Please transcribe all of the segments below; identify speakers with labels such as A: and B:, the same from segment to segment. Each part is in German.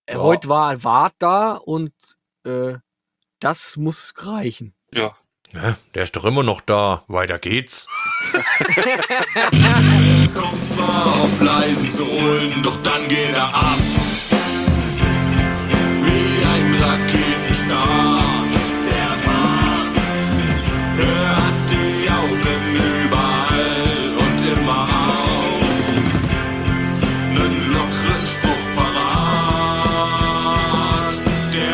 A: Heute war Wart da und das muss reichen.
B: Ja.
C: Ja, der ist doch immer noch da. Weiter geht's.
D: Kommt zwar auf leisen Sohlen, doch dann geht er ab. Wie ein Raketenstart. Der Mann, er hat die Augen überall und immer auf. Nen lockeren Spruch parat. Der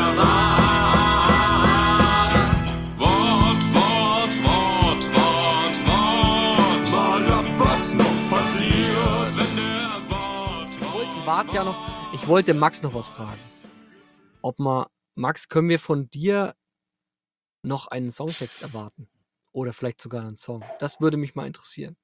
D: Mann. Wort, Wort, Wort, Wort, Wort. Mal ab, was noch passiert, wenn der Wort.
A: Ich wollte Max noch was fragen. Max, können wir von dir noch einen Songtext erwarten? Oder vielleicht sogar einen Song? Das würde mich mal interessieren.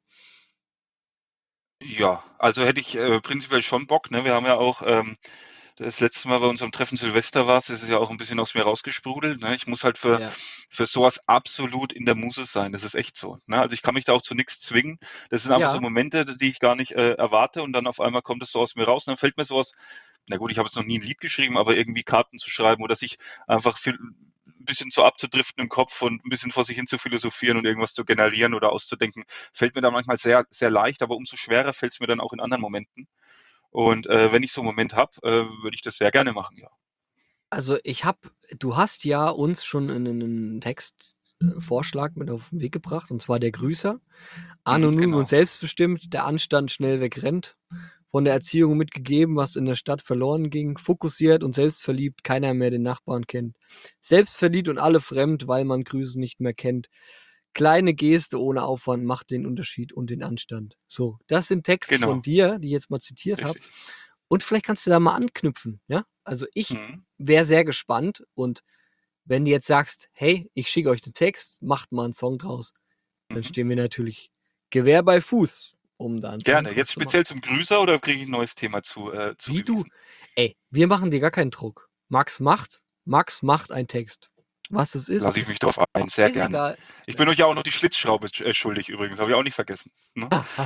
B: Ja, also hätte ich prinzipiell schon Bock. Ne? Wir haben ja auch das letzte Mal bei unserem Treffen Silvester das ist ja auch ein bisschen aus mir rausgesprudelt. Ne? Ich muss halt für sowas absolut in der Muse sein. Das ist echt so. Ne? Also ich kann mich da auch zu nichts zwingen. Das sind einfach so Momente, die ich gar nicht erwarte und dann auf einmal kommt es so aus mir raus und dann fällt mir sowas. Na gut, ich habe jetzt noch nie ein Lied geschrieben, aber irgendwie Karten zu schreiben oder sich einfach ein bisschen so abzudriften im Kopf und ein bisschen vor sich hin zu philosophieren und irgendwas zu generieren oder auszudenken, fällt mir da manchmal sehr, sehr leicht, aber umso schwerer fällt es mir dann auch in anderen Momenten. Und wenn ich so einen Moment habe, würde ich das sehr gerne machen, ja.
A: Also du hast ja uns schon einen Textvorschlag mit auf den Weg gebracht, und zwar der Grüßer. Anonym und selbstbestimmt, der Anstand schnell wegrennt. Von der Erziehung mitgegeben, was in der Stadt verloren ging. Fokussiert und selbstverliebt, keiner mehr den Nachbarn kennt. Selbstverliebt und alle fremd, weil man Grüßen nicht mehr kennt. Kleine Geste ohne Aufwand macht den Unterschied und den Anstand. So, das sind Texte von dir, die ich jetzt mal zitiert habe. Und vielleicht kannst du da mal anknüpfen, ja? Also ich wäre sehr gespannt und wenn du jetzt sagst, hey, ich schicke euch den Text, macht mal einen Song draus, dann stehen wir natürlich Gewehr bei Fuß, um da einen Song
B: Gerne. Jetzt speziell zum Grüßer oder kriege ich ein neues Thema zu
A: Wie du? Ey, wir machen dir gar keinen Druck. Max macht einen Text. Was es ist,
B: lasse ich mich drauf ein, sehr gerne.
A: Egal.
B: Ich bin euch ja auch noch die Schlitzschraube schuldig übrigens, habe ich auch nicht vergessen. Ne?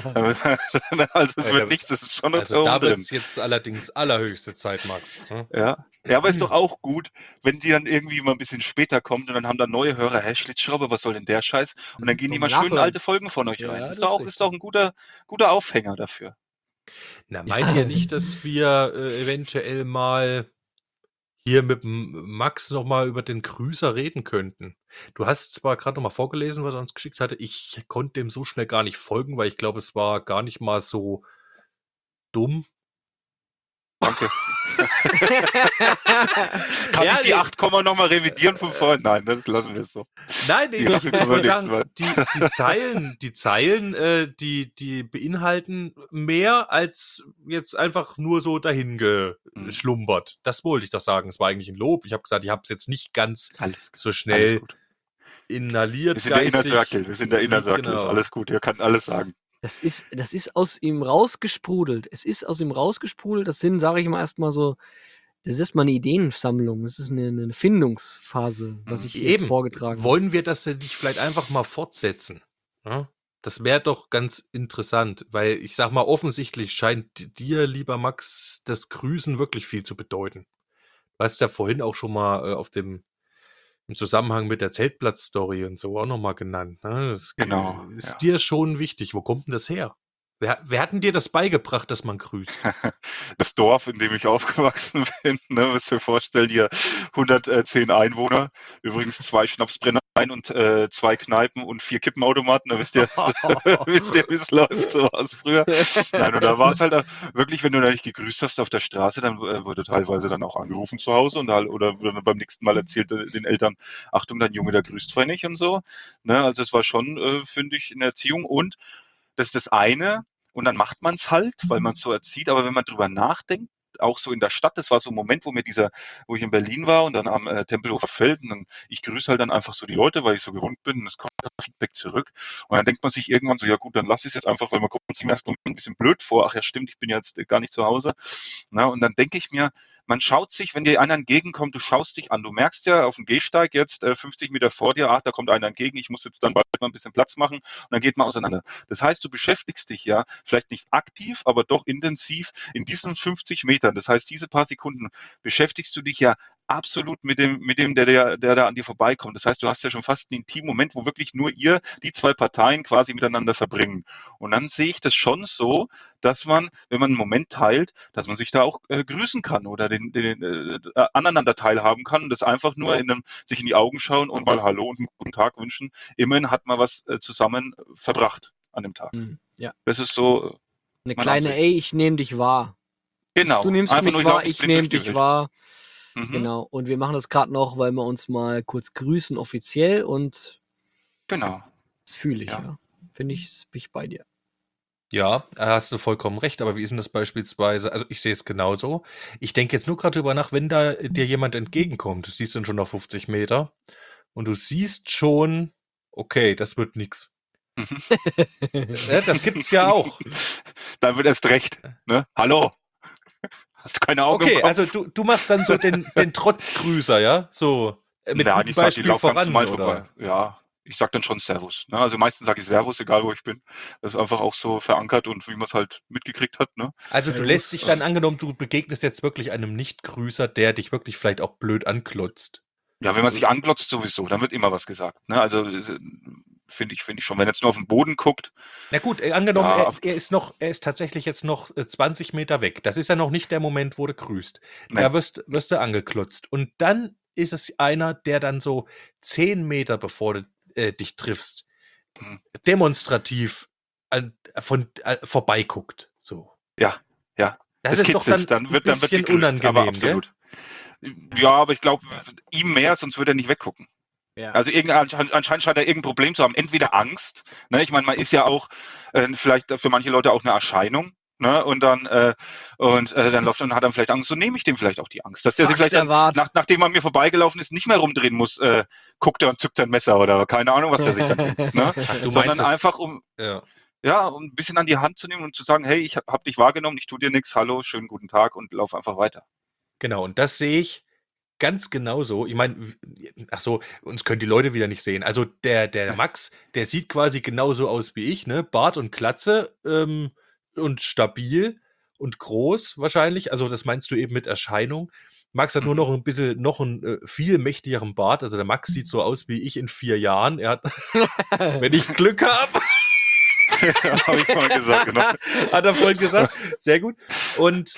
B: Also es wird nichts, das ist schon noch
C: also da wird es jetzt allerdings allerhöchste Zeit, Max. Hm?
B: Ja, aber ist doch auch gut, wenn die dann irgendwie mal ein bisschen später kommt und dann haben da neue Hörer, Schlitzschraube, was soll denn der Scheiß? Und dann gehen die mal schön alte Folgen von euch rein. Ist doch ein guter Aufhänger dafür.
C: Na, meint ihr nicht, dass wir eventuell mal hier mit Max nochmal über den Grüßer reden könnten? Du hast zwar gerade nochmal vorgelesen, was er uns geschickt hatte. Ich konnte dem so schnell gar nicht folgen, weil ich glaube, es war gar nicht mal so dumm.
B: Danke. Kann ich die 8, nochmal revidieren von vorhin? Nein, das lassen wir es so.
C: Nein, ich würde sagen, die Zeilen, die beinhalten mehr als jetzt einfach nur so dahin geschlumbert. Das wollte ich doch sagen. Es war eigentlich ein Lob. Ich habe gesagt, ich habe es jetzt nicht ganz so schnell inhaliert.
B: Wir sind der Inner Circle. Ist alles gut. Ihr könnt alles sagen.
A: Das ist aus ihm rausgesprudelt. Es ist aus ihm rausgesprudelt. Das sind, sage ich mal, erstmal so, das ist erstmal eine Ideensammlung. Das ist eine Findungsphase, was ich jetzt vorgetragen habe.
C: Wollen wir das denn nicht vielleicht einfach mal fortsetzen? Ja? Das wäre doch ganz interessant, weil ich sag mal, offensichtlich scheint dir, lieber Max, das Grüßen wirklich viel zu bedeuten. Du hast ja vorhin auch schon mal im Zusammenhang mit der Zeltplatz-Story und so auch nochmal genannt. Ne? Das ist dir schon wichtig. Wo kommt denn das her? Wer hat denn dir das beigebracht, dass man grüßt?
B: Das Dorf, in dem ich aufgewachsen bin, ne, müsst ihr vorstellen, hier 110 Einwohner, übrigens 2 Schnapsbrennereien und 2 Kneipen und 4 Kippenautomaten, da wisst ihr, wie es läuft, so war es früher. Nein, und da war es halt wirklich, wenn du da nicht gegrüßt hast auf der Straße, dann wurde teilweise dann auch angerufen zu Hause und oder beim nächsten Mal erzählt den Eltern, Achtung, dein Junge, der grüßt frei nicht und so. Ne, also es war schon, finde ich, eine Erziehung und das ist das eine und dann macht man es halt, weil man es so erzieht, aber wenn man drüber nachdenkt, auch so in der Stadt, das war so ein Moment, wo ich in Berlin war und dann am Tempelhofer Feld und dann, ich grüße halt dann einfach so die Leute, weil ich so gewohnt bin und es kommt Feedback zurück und dann denkt man sich irgendwann so, ja gut, dann lass ich es jetzt einfach, weil man kommt sich im ersten Moment ein bisschen blöd vor, ach ja stimmt, ich bin jetzt gar nicht zu Hause. Na, und dann denke ich mir, man schaut sich, wenn dir einer entgegenkommt, du schaust dich an. Du merkst ja auf dem Gehsteig jetzt 50 Meter vor dir, da kommt einer entgegen, ich muss jetzt dann bald mal ein bisschen Platz machen und dann geht man auseinander. Das heißt, du beschäftigst dich ja vielleicht nicht aktiv, aber doch intensiv in diesen 50 Metern. Das heißt, diese paar Sekunden beschäftigst du dich ja absolut mit dem, der da an dir vorbeikommt. Das heißt, du hast ja schon fast einen intimen Moment, wo wirklich nur die zwei Parteien quasi miteinander verbringen. Und dann sehe ich das schon so, dass man, wenn man einen Moment teilt, dass man sich da auch grüßen kann oder aneinander teilhaben kann und das einfach nur sich in die Augen schauen und mal Hallo und einen guten Tag wünschen. Immerhin hat man was zusammen verbracht an dem Tag.
A: Ja.
B: Das ist so
A: Eine
B: meine
A: kleine,
B: Ansicht.
A: ey, ich nehme dich wahr.
B: Genau.
A: Du nimmst
B: Einfach
A: mich
B: nur,
A: wahr,
B: laufe
A: ich
B: blind
A: nehme
B: durch die
A: dich
B: Welt.
A: wahr.
B: Mhm.
A: Genau. Und wir machen das gerade noch, weil wir uns mal kurz grüßen offiziell und
B: Genau.
A: das fühle ich,
B: Ja.
A: ja. Finde ich, bin ich bei dir.
C: Ja, hast du vollkommen recht, aber wie ist denn das beispielsweise? Also ich sehe es genauso. Ich denke jetzt nur gerade drüber nach, wenn da dir jemand entgegenkommt, du siehst ihn schon auf 50 Meter und du siehst schon, okay, das wird nix.
B: Mhm.
C: Ja, das gibt's ja auch.
B: Dann wird erst recht. Ne? Hallo. Hast du keine Augen im
C: Okay,
B: Kopf?
C: also du machst dann so den Trotzgrüßer, ja? So mit
B: Nein,
C: gutem
B: ich sage, ich
C: Beispiel
B: laufe ganz
C: voran,
B: normal
C: oder?
B: vorbei. Ja, ich sage dann schon Servus. Ne? Also meistens sage ich Servus, egal wo ich bin. Das ist einfach auch so verankert und wie man es halt mitgekriegt hat. Ne?
C: Also du
A: Servus.
C: lässt dich dann angenommen, du begegnest jetzt wirklich einem Nichtgrüßer, der dich wirklich vielleicht auch blöd anklotzt.
B: Ja, wenn man sich anglotzt sowieso, dann wird immer was gesagt. Ne? Also finde ich schon. Wenn er jetzt nur auf den Boden guckt,
C: Na gut, angenommen,
B: ja,
C: er ist tatsächlich jetzt noch 20 Meter weg. Das ist ja noch nicht der Moment, wo du grüßt.
B: Nee.
C: Da wirst du angeklotzt. Und dann ist es einer, der dann so 10 Meter bevor du dich triffst, demonstrativ vorbeiguckt. So.
B: ja.
C: Das
B: Es
C: ist doch dann
B: kitzelt, dann wird
C: ein bisschen
B: gegrüßt, aber
C: unangenehm, gell?
B: absolut. Ja, aber ich glaube, ihm mehr, sonst würde er nicht weggucken.
A: Ja.
B: Also anscheinend scheint er irgendein Problem zu haben. Entweder Angst, ne? Ich meine, man ist ja auch vielleicht für manche Leute auch eine Erscheinung, ne? Und dann läuft und hat dann vielleicht Angst. So nehme ich dem vielleicht auch die Angst, dass der sich
A: Fuck,
B: vielleicht dann, nachdem er mir vorbeigelaufen ist, nicht mehr rumdrehen muss, guckt er und zückt ein Messer oder keine Ahnung, was der sich dann denkt. Ne?
C: Ach, du
B: Sondern
C: meinst es,
B: einfach um ein bisschen an die Hand zu nehmen und zu sagen, hey, ich hab dich wahrgenommen, ich tue dir nichts, hallo, schönen guten Tag und lauf einfach weiter.
C: genau, und das sehe ich ganz genauso. Ich meine, ach so, uns können die Leute wieder nicht sehen. Also der Max, der sieht quasi genauso aus wie ich, ne? Bart und Glatze und stabil und groß wahrscheinlich. Also das meinst du eben mit Erscheinung. Max hat nur noch ein bisschen, viel mächtigeren Bart. Also der Max sieht so aus wie ich in 4 Jahren. Er hat, wenn ich Glück habe,
B: Habe ich mal gesagt, genau.
C: hat er vorhin gesagt. Sehr gut. Und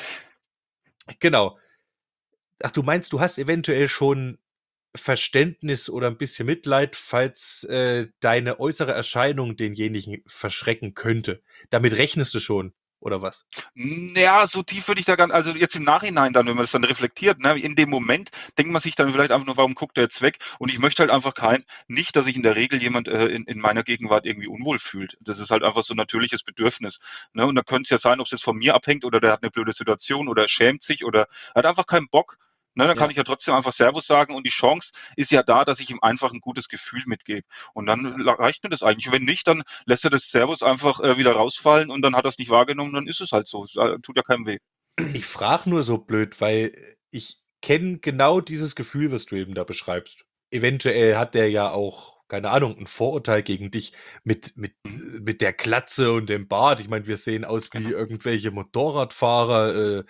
C: genau. Ach, du meinst, du hast eventuell schon Verständnis oder ein bisschen Mitleid, falls deine äußere Erscheinung denjenigen verschrecken könnte. Damit rechnest du schon, oder was?
B: Ja, so tief würde ich da gar nicht, also jetzt im Nachhinein dann, wenn man das dann reflektiert, ne, in dem Moment denkt man sich dann vielleicht einfach nur, warum guckt er jetzt weg? Und ich möchte halt einfach nicht, dass sich in der Regel jemand in meiner Gegenwart irgendwie unwohl fühlt. Das ist halt einfach so ein natürliches Bedürfnis. Ne? Und da könnte es ja sein, ob es jetzt von mir abhängt oder der hat eine blöde Situation oder er schämt sich oder hat einfach keinen Bock. Ne, dann kann ich ja trotzdem einfach Servus sagen und die Chance ist ja da, dass ich ihm einfach ein gutes Gefühl mitgebe. Und dann reicht mir das eigentlich. Wenn nicht, dann lässt er das Servus einfach wieder rausfallen und dann hat er es nicht wahrgenommen, dann ist es halt so. Es tut ja keinem weh.
C: Ich frage nur so blöd, weil ich kenne genau dieses Gefühl, was du eben da beschreibst. Eventuell hat der ja auch, keine Ahnung, ein Vorurteil gegen dich mit der Glatze und dem Bart. Ich meine, wir sehen aus wie irgendwelche Motorradfahrer,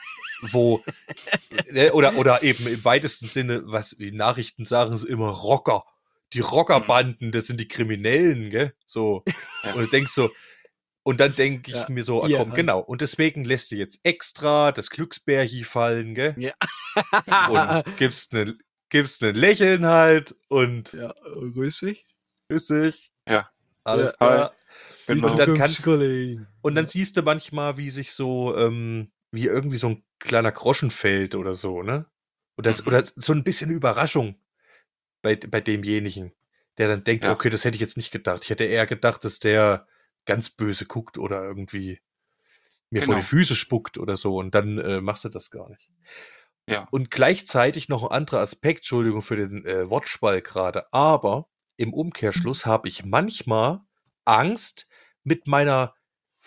C: oder eben im weitesten Sinne, was die Nachrichten sagen, ist immer Rocker. Die Rockerbanden, das sind die Kriminellen, gell? So. Und du denkst so, und dann denke ich mir so, komm, genau. Und deswegen lässt du jetzt extra das Glücksbärchen fallen, gell?
A: Ja.
C: Und gibst ein Lächeln halt und
A: Ja, grüß dich.
C: grüß dich.
B: Ja.
C: Alles
B: Ja,
C: klar.
B: Genau.
C: Und dann siehst du manchmal, wie sich so, wie irgendwie so ein kleiner Groschen fällt oder so, ne? Oder so ein bisschen Überraschung bei demjenigen, der dann denkt, okay, das hätte ich jetzt nicht gedacht. Ich hätte eher gedacht, dass der ganz böse guckt oder irgendwie mir vor die Füße spuckt oder so und dann machst du das gar nicht.
B: Ja.
C: Und gleichzeitig noch ein anderer Aspekt, Entschuldigung für den Wortschwall gerade, aber im Umkehrschluss habe ich manchmal Angst, mit meiner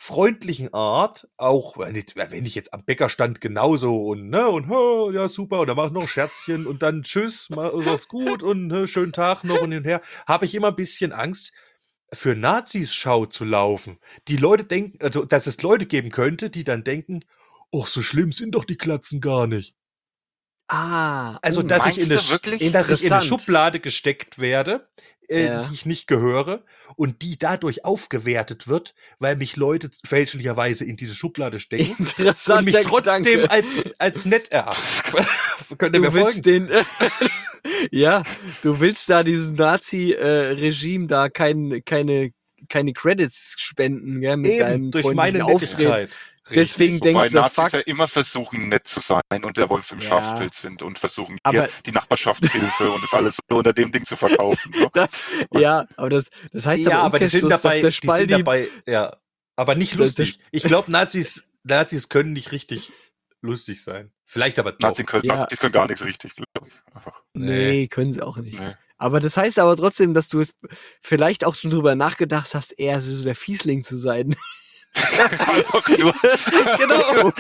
C: freundlichen Art, auch wenn ich jetzt am Bäcker stand genauso und ja super und da mach ich noch ein Scherzchen und dann tschüss, mach's gut und schönen Tag noch und hin und her, habe ich immer ein bisschen Angst, für Nazis-Schau zu laufen. Die Leute denken, also, dass es Leute geben könnte, die dann denken, ach, so schlimm sind doch die Glatzen gar nicht. Also, dass ich
B: Meinst du wirklich?
C: dass ich in eine
A: Interessant.
C: Schublade gesteckt werde,
A: Ja.
C: die ich nicht gehöre und die dadurch aufgewertet wird, weil mich Leute fälschlicherweise in diese Schublade stecken und
A: Interessanter
C: mich trotzdem
A: Gedanke.
C: als nett erachten. Könnt ihr
A: Du
C: mir
A: willst
C: folgen?
A: den, ja, du willst da diesem Nazi-Regime da keine Credits spenden, gell, mit deinem
C: Eben, durch
A: freundlichen
C: meine
A: Auftreten.
C: Nettigkeit.
A: Deswegen
C: Richtig.
B: Wobei
A: denkst du,
B: Nazis
A: fuck,
B: ja immer versuchen, nett zu sein und der Wolf im
A: Ja.
B: Schafspelz sind und versuchen
A: Aber-
B: hier die Nachbarschaftshilfe und das alles so unter dem Ding zu verkaufen. Ne?
A: aber das heißt
C: Ja, aber die sind
A: Umkehrschluss,
C: dabei,
A: dass der Spaldi,
C: ja, aber nicht
A: Das-
C: lustig. Ich glaube, Nazis können nicht richtig lustig sein. Vielleicht aber doch.
B: Nazis können gar nichts richtig, glaube ich. Einfach.
A: nee, können sie auch nicht.
B: Nee.
A: Aber das heißt aber trotzdem, dass du vielleicht auch schon drüber nachgedacht hast, eher so der Fiesling zu sein.
B: Einfach nur,
C: Genau.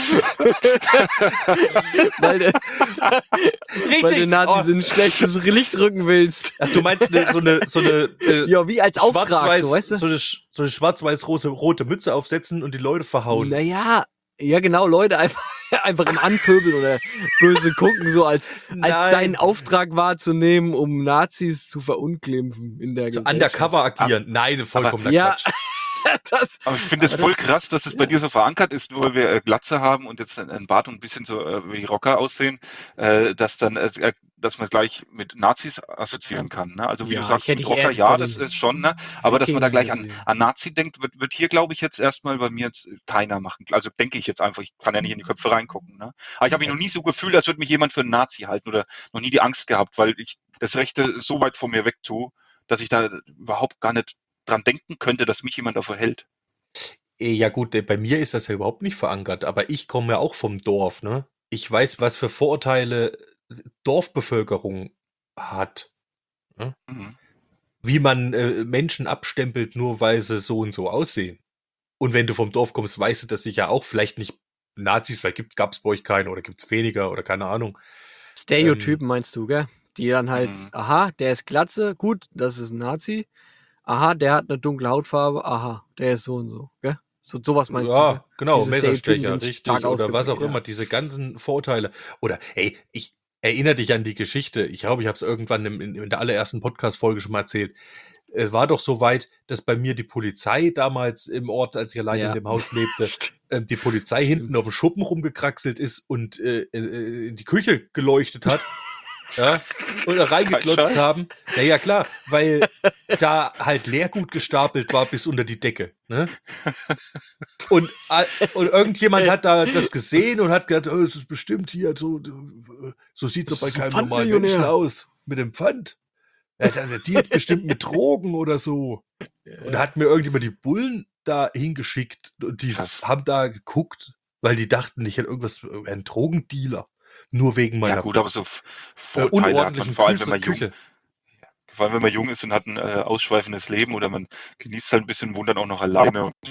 A: weil du
C: Richtig.
A: den Nazis
C: Oh,
A: ein schlechtes Licht rücken willst.
C: ach, du meinst so eine
A: Ja, wie als Auftrag, so, weißt du?
C: so eine schwarz-weiß-rote Mütze aufsetzen und die Leute verhauen.
A: Naja, ja genau, Leute einfach im Anpöbeln oder böse gucken, so als
C: Nein.
A: deinen Auftrag wahrzunehmen, um Nazis zu verunglimpfen in der
C: So
A: Gesellschaft.
C: undercover agieren. Nein, vollkommener
A: Ja,
C: Quatsch.
B: aber ich finde es
A: Aber
B: voll
A: das-
B: krass, dass es bei dir so verankert ist, nur weil wir Glatze haben und jetzt ein Bart und ein bisschen so wie Rocker aussehen, dass man gleich mit Nazis assoziieren kann. Ne? Also wie
A: Ja,
B: du sagst,
A: ich hätte
B: mit
A: dich eher
B: Rocker, ja,
A: bei
B: das
A: den
B: ist schon, ne? Aber dass man da
A: Wikingern
B: gleich an,
A: gesehen.
B: an Nazi denkt, wird hier, glaube ich, jetzt erstmal bei mir jetzt keiner machen. Also denke ich jetzt einfach, ich kann ja nicht in die Köpfe reingucken. Ne? Aber ich habe mich noch nie so gefühlt, als würde mich jemand für einen Nazi halten oder noch nie die Angst gehabt, weil ich das Rechte so weit von mir weg tue, dass ich da überhaupt gar nicht dran denken könnte, dass mich jemand dafür hält.
C: Ja gut, bei mir ist das ja überhaupt nicht verankert, aber ich komme ja auch vom Dorf, ne? Ich weiß, was für Vorurteile Dorfbevölkerung hat.
B: Mhm.
C: Wie man Menschen abstempelt, nur weil sie so und so aussehen. Und wenn du vom Dorf kommst, weißt du das sicher auch. Vielleicht nicht Nazis, vielleicht gab es bei euch keine oder gibt es weniger oder keine Ahnung.
A: Stereotypen meinst du, gell? Die dann halt,
B: Mhm.
A: aha, der ist Glatze, gut, das ist ein Nazi. Aha, der hat eine dunkle Hautfarbe, aha, der ist so und so, gell? Sowas meinst du, gell?
C: Ja, genau,
A: Diese Stereotypen
C: Messerstecher,
A: sind
C: richtig,
A: stark
C: oder was auch
A: ausgeprägt,
C: immer, diese ganzen Vorurteile. Oder, ey, ich erinnere dich an die Geschichte. Ich glaube, ich habe es irgendwann in der allerersten Podcast-Folge schon mal erzählt. Es war doch so weit, dass bei mir die Polizei damals im Ort, als ich allein
A: Ja.
C: in dem Haus lebte, die Polizei hinten auf dem Schuppen rumgekraxelt ist und in die Küche geleuchtet hat. Ja, und da reingeklotzt
B: Scheiß.
C: haben. Ja, klar, weil da halt Leergut gestapelt war bis unter die Decke. Ne? Und irgendjemand hat da das gesehen und hat gedacht, oh, das ist bestimmt hier so sieht es
A: Das
C: doch bei
A: ist so
C: keinem normalen
A: Pfandmillionär.
C: Menschen aus. Mit dem Pfand. Ja, die hat bestimmt mit Drogen oder so. Und da hat mir irgendjemand die Bullen da hingeschickt und die
B: Krass.
C: haben da geguckt, weil die dachten, ich hätte ein Drogendealer. Nur wegen meiner
B: Ja gut, aber so Vorteile hat man
C: unordentlichen
B: vor allem, wenn man
C: Küche.
B: vor allem, wenn man jung ist und hat ein ausschweifendes Leben oder man genießt halt ein bisschen, wohnt dann auch noch alleine und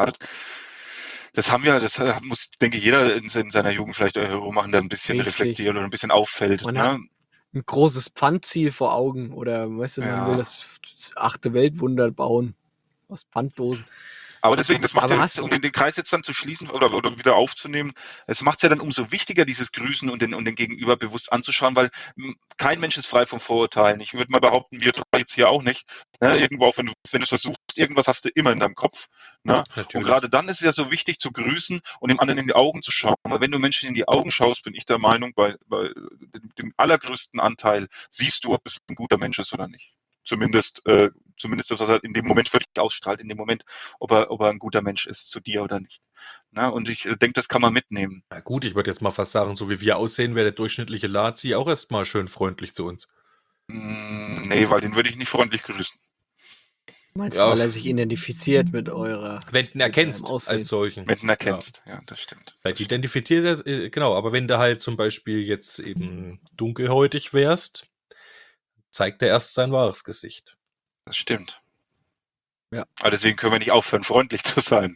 B: das muss, denke ich, jeder in seiner Jugend vielleicht rummachen, der ein bisschen
A: Richtig.
B: reflektiert oder ein bisschen auffällt.
A: Man
B: Ne?
A: hat ein großes Pfandziel vor Augen oder, weißt du, man
B: Ja.
A: will das 8. Weltwunder bauen aus Pfanddosen.
B: Aber deswegen, das macht
A: Aber
B: ja,
A: hast du-
B: um den Kreis jetzt dann zu schließen oder wieder aufzunehmen, es macht es ja dann umso wichtiger, dieses Grüßen und den Gegenüber bewusst anzuschauen, weil kein Mensch ist frei von Vorurteilen. Ich würde mal behaupten, wir drei jetzt hier auch nicht. Ne? Irgendwo, auch wenn du es versuchst, irgendwas hast du immer in deinem Kopf. Ne? Und
C: Natürlich.
B: gerade dann ist es ja so wichtig zu grüßen und dem anderen in die Augen zu schauen. Weil wenn du Menschen in die Augen schaust, bin ich der Meinung, bei dem allergrößten Anteil siehst du, ob es ein guter Mensch ist oder nicht. Zumindest das, was er in dem Moment für dich ausstrahlt, in dem Moment, ob er ein guter Mensch ist zu dir oder nicht. Na, und ich denke, das kann man mitnehmen.
C: Na gut, ich würde jetzt mal fast sagen, so wie wir aussehen, wäre der durchschnittliche Nazi auch erstmal schön freundlich zu uns.
B: Nee, weil den würde ich nicht freundlich grüßen.
A: Meinst
C: Ja.
A: du, weil er sich identifiziert mit eurer.
C: Wenn du ihn erkennst
A: deinem Aussehen.
C: als solchen.
B: Wenn du ihn erkennst. Ja, das stimmt.
C: Vielleicht identifiziert er, genau, aber wenn du halt zum Beispiel jetzt eben dunkelhäutig wärst, zeigt er erst sein wahres Gesicht.
B: Das stimmt.
A: Ja.
B: Aber deswegen können wir nicht aufhören, freundlich zu sein.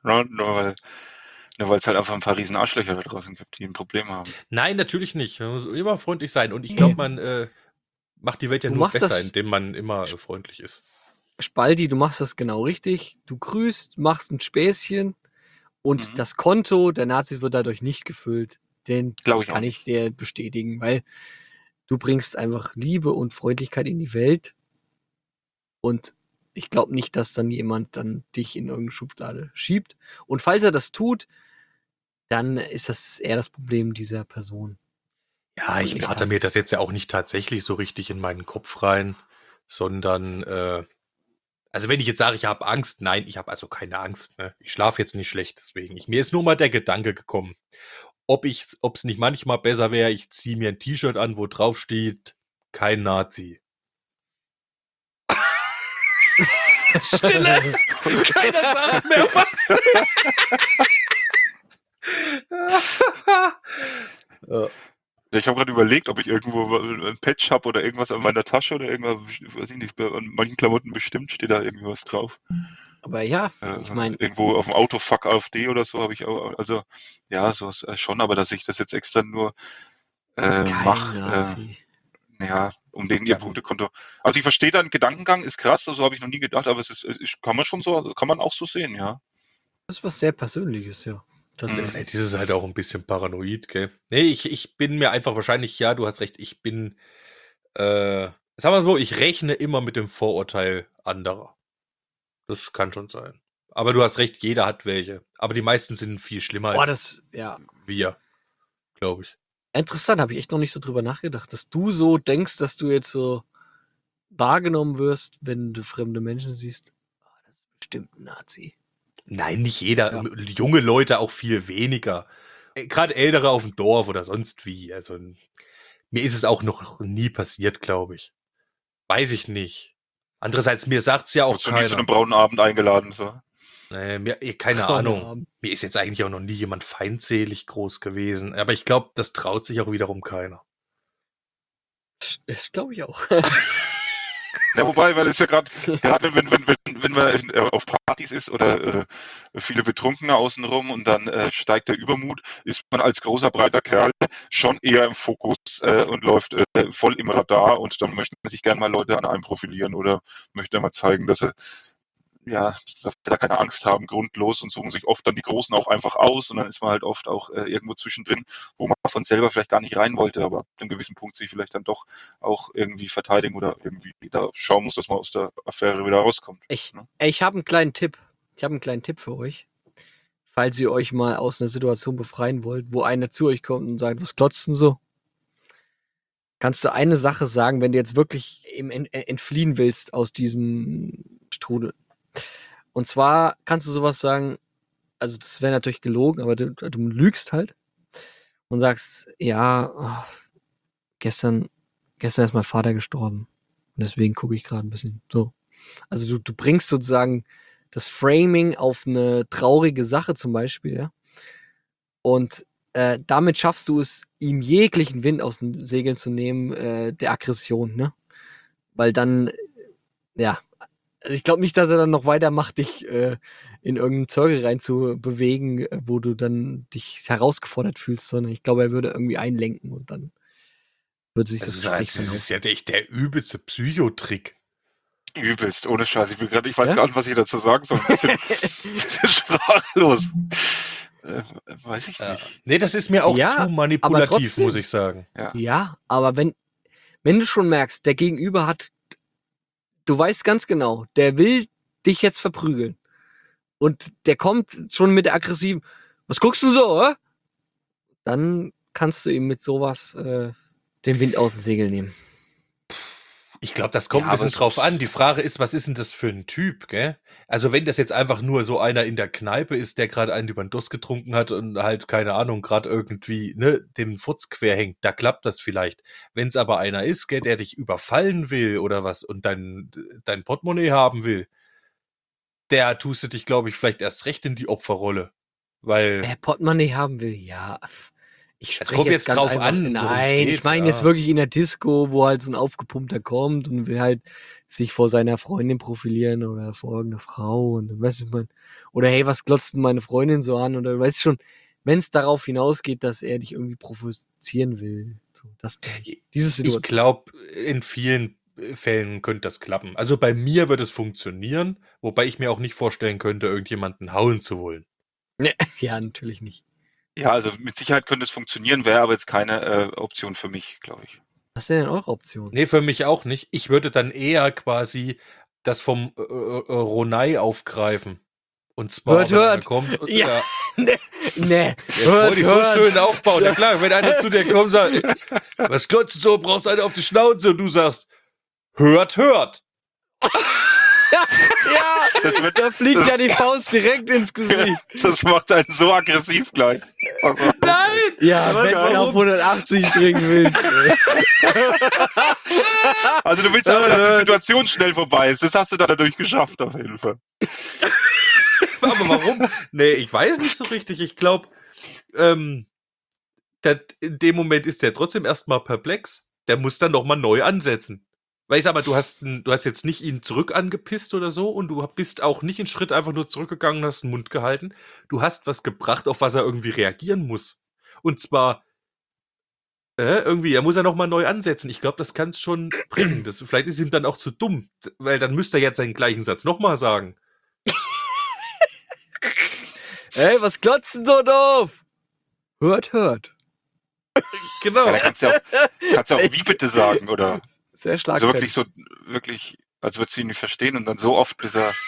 B: Ne? Nur weil es halt einfach ein paar riesen Arschlöcher da draußen gibt, die ein Problem haben.
C: Nein, natürlich nicht. Man muss immer freundlich sein. Und ich glaube, man macht die Welt ja
A: Du
C: nur
A: machst
C: besser,
A: das-
C: indem man immer freundlich ist.
A: Spaldi, du machst das genau richtig. Du grüßt, machst ein Späßchen und
B: Mhm.
A: das Konto der Nazis wird dadurch nicht gefüllt. Denn
B: Glaub
A: das
B: ich auch
A: kann ich
B: nicht.
A: dir bestätigen, weil du bringst einfach Liebe und Freundlichkeit in die Welt und ich glaube nicht, dass dann jemand dann dich in irgendeine Schublade schiebt. Und falls er das tut, dann ist das eher das Problem dieser Person.
C: Ja, ich
A: nicht
C: marter mir
A: deins.
C: das jetzt ja auch nicht tatsächlich so richtig in meinen Kopf rein, sondern, also wenn ich jetzt sage, ich habe Angst, nein, ich habe also keine Angst. Ne? Ich schlafe jetzt nicht schlecht, deswegen. Mir ist nur mal der Gedanke gekommen, ob es nicht manchmal besser wäre, ich ziehe mir ein T-Shirt an, wo drauf steht, kein Nazi. Stille! Keiner sagt mehr was. Ja.
B: Ich habe gerade überlegt, ob ich irgendwo ein Patch habe oder irgendwas an meiner Tasche oder irgendwas, weiß ich nicht, an manchen Klamotten bestimmt steht da irgendwie was drauf.
A: Aber ja, ich meine,
B: Irgendwo auf dem Auto Fuck AfD oder so habe ich auch, also ja, sowas schon, aber dass ich das jetzt extra nur
A: kein
B: mache,
A: Nazi.
B: ja, um denen
C: Ja,
B: ihr
C: gut.
B: Punktekonto. Also ich verstehe deinen Gedankengang, ist krass, so habe ich noch nie gedacht, aber kann man auch so sehen, ja.
A: Das ist was sehr Persönliches, ja. Tatsächlich.
C: Vielleicht ist es halt auch ein bisschen paranoid, gell? Nee, ich bin mir einfach wahrscheinlich, ja, du hast recht, ich bin, sagen wir mal so, ich rechne immer mit dem Vorurteil anderer. Das kann schon sein. Aber du hast recht, jeder hat welche. Aber die meisten sind viel schlimmer
A: Boah,
C: als
A: das, ja.
C: wir, glaube ich.
A: Interessant, habe ich echt noch nicht so drüber nachgedacht, dass du so denkst, dass du jetzt so wahrgenommen wirst, wenn du fremde Menschen siehst. Ah, das ist bestimmt ein Nazi.
C: Nein, nicht jeder.
A: Ja.
C: Junge Leute auch viel weniger. Gerade Ältere auf dem Dorf oder sonst wie. Also mir ist es auch noch nie passiert, glaube ich. Weiß ich nicht. Andererseits, mir sagt's ja auch
B: Wurdest du nie zu
C: keiner.
B: einem braunen Abend eingeladen, so?
C: Nee, keine
A: Keine
C: Ahnung.
A: Ahnung.
C: Mir ist jetzt eigentlich auch noch nie jemand feindselig groß gewesen. Aber ich glaube, das traut sich auch wiederum keiner.
A: Das glaube ich auch.
B: Ja, wobei, weil es ja gerade wenn man auf Partys ist oder viele Betrunkene außenrum und dann steigt der Übermut, ist man als großer, breiter Kerl schon eher im Fokus und läuft voll im Radar und dann möchten sich gerne mal Leute an einem profilieren oder möchte mal zeigen, dass sie da keine Angst haben, grundlos und suchen sich oft dann die Großen auch einfach aus und dann ist man halt oft auch irgendwo zwischendrin, wo man von selber vielleicht gar nicht rein wollte, aber ab einem gewissen Punkt sich vielleicht dann doch auch irgendwie verteidigen oder irgendwie da schauen muss, dass man aus der Affäre wieder rauskommt.
A: Ich habe einen kleinen Tipp. Ich habe einen kleinen Tipp für euch. Falls ihr euch mal aus einer Situation befreien wollt, wo einer zu euch kommt und sagt, was glotzt denn so? Kannst du eine Sache sagen, wenn du jetzt wirklich entfliehen willst aus diesem Strudel? Und zwar kannst du sowas sagen, also das wäre natürlich gelogen, aber du lügst halt und sagst, ja, gestern ist mein Vater gestorben und deswegen gucke ich gerade ein bisschen so. Also du bringst sozusagen das Framing auf eine traurige Sache zum Beispiel, ja. Und damit schaffst du es, ihm jeglichen Wind aus den Segeln zu nehmen, der Aggression, ne? Weil dann, ja, ich glaube nicht, dass er dann noch weitermacht, dich in irgendeinen Circle rein zu bewegen, wo du dann dich herausgefordert fühlst, sondern ich glaube, er würde irgendwie einlenken und dann würde sich das Gespräch
C: Das ist ja echt der übelste Psychotrick.
B: Übelst, ohne Scheiß. Ich weiß
A: Ja?
B: gar nicht, was ich dazu sagen soll. Ein bisschen sprachlos. Weiß ich nicht.
C: Nee, das ist mir auch
A: Ja,
C: zu manipulativ,
A: aber trotzdem.
C: muss ich sagen.
A: Ja, aber wenn du schon merkst, der Gegenüber du weißt ganz genau, der will dich jetzt verprügeln. Und der kommt schon mit der aggressiven, was guckst du so, hä? Dann kannst du ihm mit sowas den Wind aus den Segeln nehmen.
C: Ich glaube, das kommt
B: Ja,
C: ein bisschen
B: aber
C: drauf an. Die Frage ist, was ist denn das für ein Typ, gell? Also wenn das jetzt einfach nur so einer in der Kneipe ist, der gerade einen über den Durst getrunken hat und halt, keine Ahnung, gerade irgendwie, ne, dem Furz quer hängt, da klappt das vielleicht. Wenn es aber einer ist, gell, der dich überfallen will oder was und dein Portemonnaie haben will, der tust du dich, glaube ich, vielleicht erst recht in die Opferrolle. Weil,
A: Portemonnaie haben will, ja. Ich
C: Es
A: spreche
C: kommt jetzt
A: ganz
C: drauf
A: einfach,
C: an, worum's
A: nein, ich
C: geht,
A: meine jetzt
C: ja.
A: wirklich in der Disco, wo halt so ein Aufgepumpter kommt und will halt sich vor seiner Freundin profilieren oder vor irgendeiner Frau und dann weißt du, man, oder hey, was glotzt denn meine Freundin so an oder du weißt schon, wenn es darauf hinausgeht, dass er dich irgendwie provozieren will. So, das meine ich. Diese
C: Ich
A: Situation.
C: glaube, in vielen Fällen könnte das klappen. Also bei mir wird es funktionieren, wobei ich mir auch nicht vorstellen könnte, irgendjemanden hauen zu wollen.
A: Nee, ja, natürlich nicht.
B: Ja, also mit Sicherheit könnte es funktionieren, wäre aber jetzt keine Option für mich, glaube ich.
A: Was ist denn eure Option?
C: Nee, für mich auch nicht. Ich würde dann eher quasi das vom Ronai aufgreifen. Und zwar,
A: Hört,
C: wenn einer
A: hört.
C: kommt. Und,
A: Ja.
C: ja.
A: Nee,
C: Jetzt wollte ich so schön aufbauen. Ja klar, wenn einer zu dir kommt und sagt, was glotzt so, brauchst eine auf die Schnauze und du sagst, hört, hört.
A: Ja, da fliegt ja die Faust direkt ins Gesicht.
B: Das macht einen so aggressiv gleich. Also,
C: Nein!
A: Ja,
C: Was,
A: wenn du
C: warum?
A: auf 180 bringen willst.
B: also du willst aber, dass die Situation schnell vorbei ist. Das hast du dann dadurch geschafft, auf jeden Fall.
C: Aber warum? Nee, ich weiß nicht so richtig. Ich glaube, in dem Moment ist der trotzdem erstmal perplex. Der muss dann nochmal neu ansetzen. Weil ich sag mal, du hast jetzt nicht ihn zurück angepisst oder so und du bist auch nicht einen Schritt einfach nur zurückgegangen und hast den Mund gehalten. Du hast was gebracht, auf was er irgendwie reagieren muss. Und zwar irgendwie, er muss ja nochmal neu ansetzen. Ich glaube, das kann es schon bringen. Vielleicht ist es ihm dann auch zu dumm, weil dann müsste er jetzt seinen gleichen Satz nochmal sagen.
A: Ey, was glotzt denn so doof? Hört, hört.
C: Genau.
B: Ja, da kannst du auch wie bitte sagen, oder?
A: Sehr
B: Also
A: schlagfertig.
B: wirklich, als würdest du ihn nicht verstehen und dann so oft, bis er.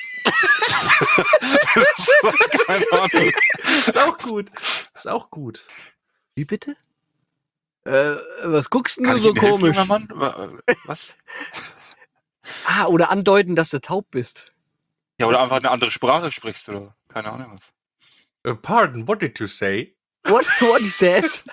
B: Keine Ahnung.
C: Ist auch gut. Ist auch gut.
A: Wie bitte? Was guckst denn
B: Kann
A: du
B: ich
A: so
B: Ihnen helfen,
A: komisch?
B: junger Mann? Was?
A: Ah, oder andeuten, dass du taub bist.
B: Ja, oder einfach eine andere Sprache sprichst, oder? Keine Ahnung was.
C: Pardon, what did you say?
A: What he says?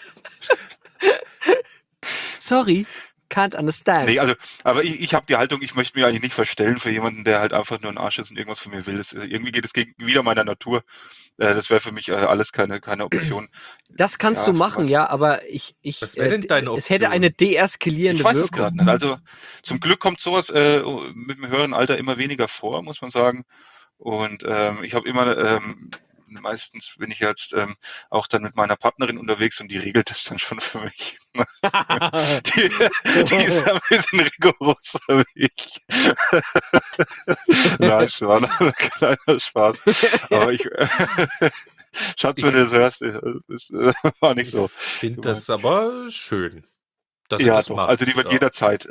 A: Sorry, can't understand.
B: Nee, also, aber ich habe die Haltung, ich möchte mich eigentlich nicht verstellen für jemanden, der halt einfach nur ein Arsch ist und irgendwas von mir will. Irgendwie geht es wider meiner Natur. Das wäre für mich alles keine Option.
A: Das kannst
B: Ja,
A: du machen,
B: was-
A: ja, aber
C: Was wäre denn deine
A: es hätte
C: Option?
A: eine deeskalierende
B: Ich weiß es
A: Wirkung.
B: gerade nicht. Also zum Glück kommt sowas mit dem höheren Alter immer weniger vor, muss man sagen. Und ich habe immer meistens bin ich jetzt auch dann mit meiner Partnerin unterwegs und die regelt das dann schon für mich. Die ist ein bisschen rigoroser wie ich. Nein, schon. Kleiner Spaß. Aber ich, Schatz, wenn du das hörst, das war nicht so.
C: Ich finde
B: gemeint.
C: das aber schön, dass er
B: Ja,
C: das
B: doch.
C: macht.
B: Also die wird
C: Ja.
B: jederzeit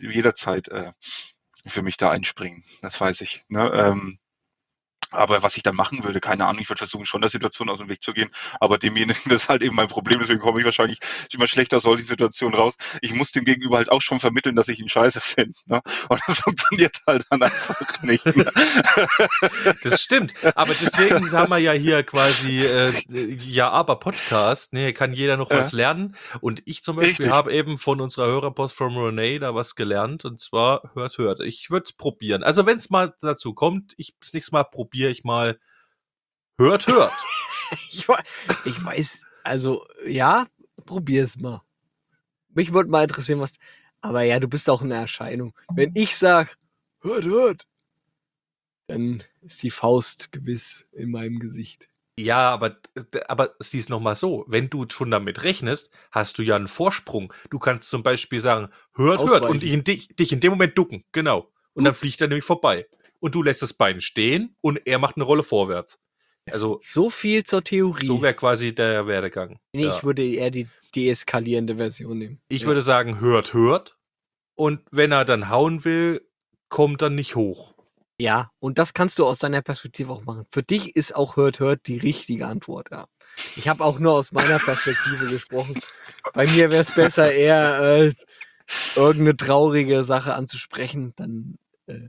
B: für mich da einspringen. Das weiß ich. Ne? Aber was ich dann machen würde, keine Ahnung, ich würde versuchen, schon der Situation aus dem Weg zu gehen. Aber demjenigen, das ist halt eben mein Problem, deswegen komme ich wahrscheinlich immer schlechter aus solchen Situationen raus. Ich muss dem Gegenüber halt auch schon vermitteln, dass ich ihn scheiße finde. Ne? Und das funktioniert halt dann einfach nicht. Ne?
C: Das stimmt. Aber deswegen haben wir ja hier quasi Ja-Aber-Podcast. Ne, kann jeder noch
B: Ja.
C: was lernen. Und ich zum Beispiel
B: Richtig.
C: habe eben von unserer Hörerpost from Renee da was gelernt. Und zwar, hört. Ich würde es probieren. Also wenn es mal dazu kommt, das nächste Mal probiere ich mal hört.
A: Ich weiß, also, ja, probier's mal. Mich würde mal interessieren, was. Aber ja, du bist auch eine Erscheinung. Wenn ich sag, hört, dann ist die Faust gewiss in meinem Gesicht.
C: Ja, aber sieh's noch mal so. Wenn du schon damit rechnest, hast du ja einen Vorsprung. Du kannst zum Beispiel sagen, hört und
A: Ausweichen.
C: dich in dem Moment ducken. Genau. Und dann fliegt er nämlich vorbei. Und du lässt das Bein stehen und er macht eine Rolle vorwärts. Also,
A: So viel zur Theorie.
C: so wäre quasi der Werdegang.
A: Nee,
C: Ja.
A: ich würde eher die deeskalierende Version nehmen.
C: Ich würde sagen, hört. Und wenn er dann hauen will, kommt dann nicht hoch.
A: Ja, und das kannst du aus deiner Perspektive auch machen. Für dich ist auch hört die richtige Antwort, ja. Ich habe auch nur aus meiner Perspektive gesprochen. Bei mir wäre es besser, eher irgendeine traurige Sache anzusprechen, dann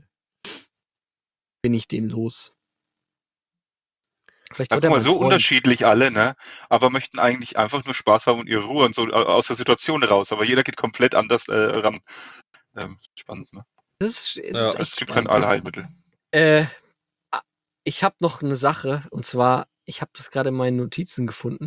A: bin ich den los. Vielleicht
B: Ja,
A: wird
B: guck
A: er
B: mal,
A: mein
B: so
A: Freund.
B: unterschiedlich alle, ne? Aber möchten eigentlich einfach nur Spaß haben und ihre Ruhe und so aus der Situation raus. Aber jeder geht komplett anders ran. Spannend, ne?
A: Das ist
C: Ja,
A: echt
B: Es gibt kein
A: spannend.
B: Allheilmittel.
A: Ich habe noch eine Sache, und zwar, ich habe das gerade in meinen Notizen gefunden.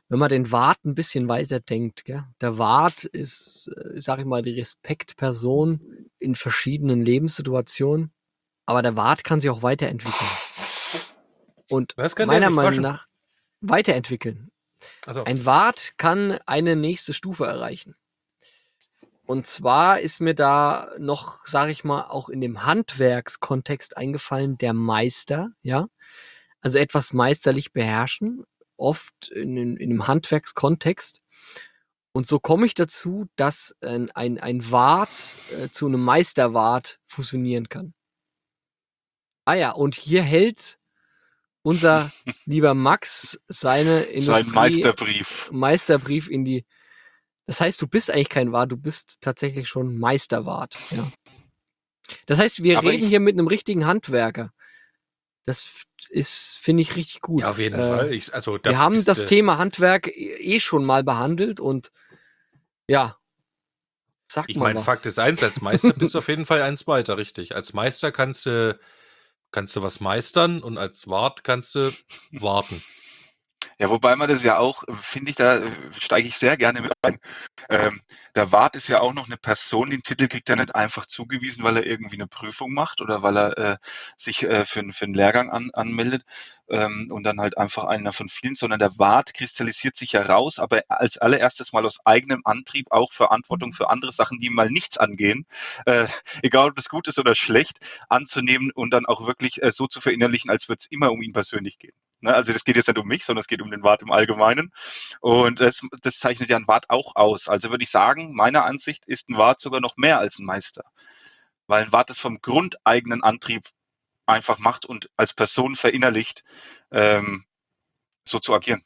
A: wenn man den Wart ein bisschen weiter denkt, gell? Der Wart ist, sag ich mal, die Respektperson in verschiedenen Lebenssituationen, aber der Wart kann sich auch weiterentwickeln. Und
C: Was kann der
A: meiner
C: sich
A: Meinung
C: waschen?
A: nach weiterentwickeln.
C: Also,
A: Ein Wart kann eine nächste Stufe erreichen. Und zwar ist mir da noch, sage ich mal, auch in dem Handwerkskontext eingefallen, der Meister, ja. Also etwas meisterlich beherrschen, oft in einem Handwerkskontext. Und so komme ich dazu, dass ein Wart zu einem Meisterwart fusionieren kann. Ah ja, und hier hält unser lieber Max seine
B: Sein Meisterbrief.
A: Meisterbrief in die. Das heißt, du bist eigentlich kein Wart, du bist tatsächlich schon Meisterwart. Ja. Das heißt, wir
B: Aber
A: reden hier mit einem richtigen Handwerker. Das ist, finde ich, richtig gut.
C: ja, auf jeden Fall.
A: Wir haben das Thema Handwerk schon mal behandelt und ja, sag
C: Ich
A: mal
C: meine,
A: was.
C: Fakt ist eins, als Meister bist du auf jeden Fall eins weiter, richtig. Als Meister kannst du was meistern und als Wart kannst du warten.
B: Ja, wobei man das ja auch, finde ich, da steige ich sehr gerne mit ein. Der Wart ist ja auch noch eine Person, den Titel kriegt er nicht einfach zugewiesen, weil er irgendwie eine Prüfung macht oder weil er sich für einen Lehrgang anmeldet und dann halt einfach einer von vielen, sondern der Wart kristallisiert sich ja raus, aber als allererstes mal aus eigenem Antrieb auch Verantwortung für andere Sachen, die ihm mal nichts angehen, egal ob das gut ist oder schlecht, anzunehmen und dann auch wirklich so zu verinnerlichen, als würde es immer um ihn persönlich gehen. Ne, also das geht jetzt nicht um mich, sondern es geht um den Wart im Allgemeinen. Und das zeichnet ja ein Wart auch aus. Also würde ich sagen, meiner Ansicht ist ein Wart sogar noch mehr als ein Meister. Weil ein Wart das vom grundeigenen Antrieb einfach macht und als Person verinnerlicht, so zu agieren.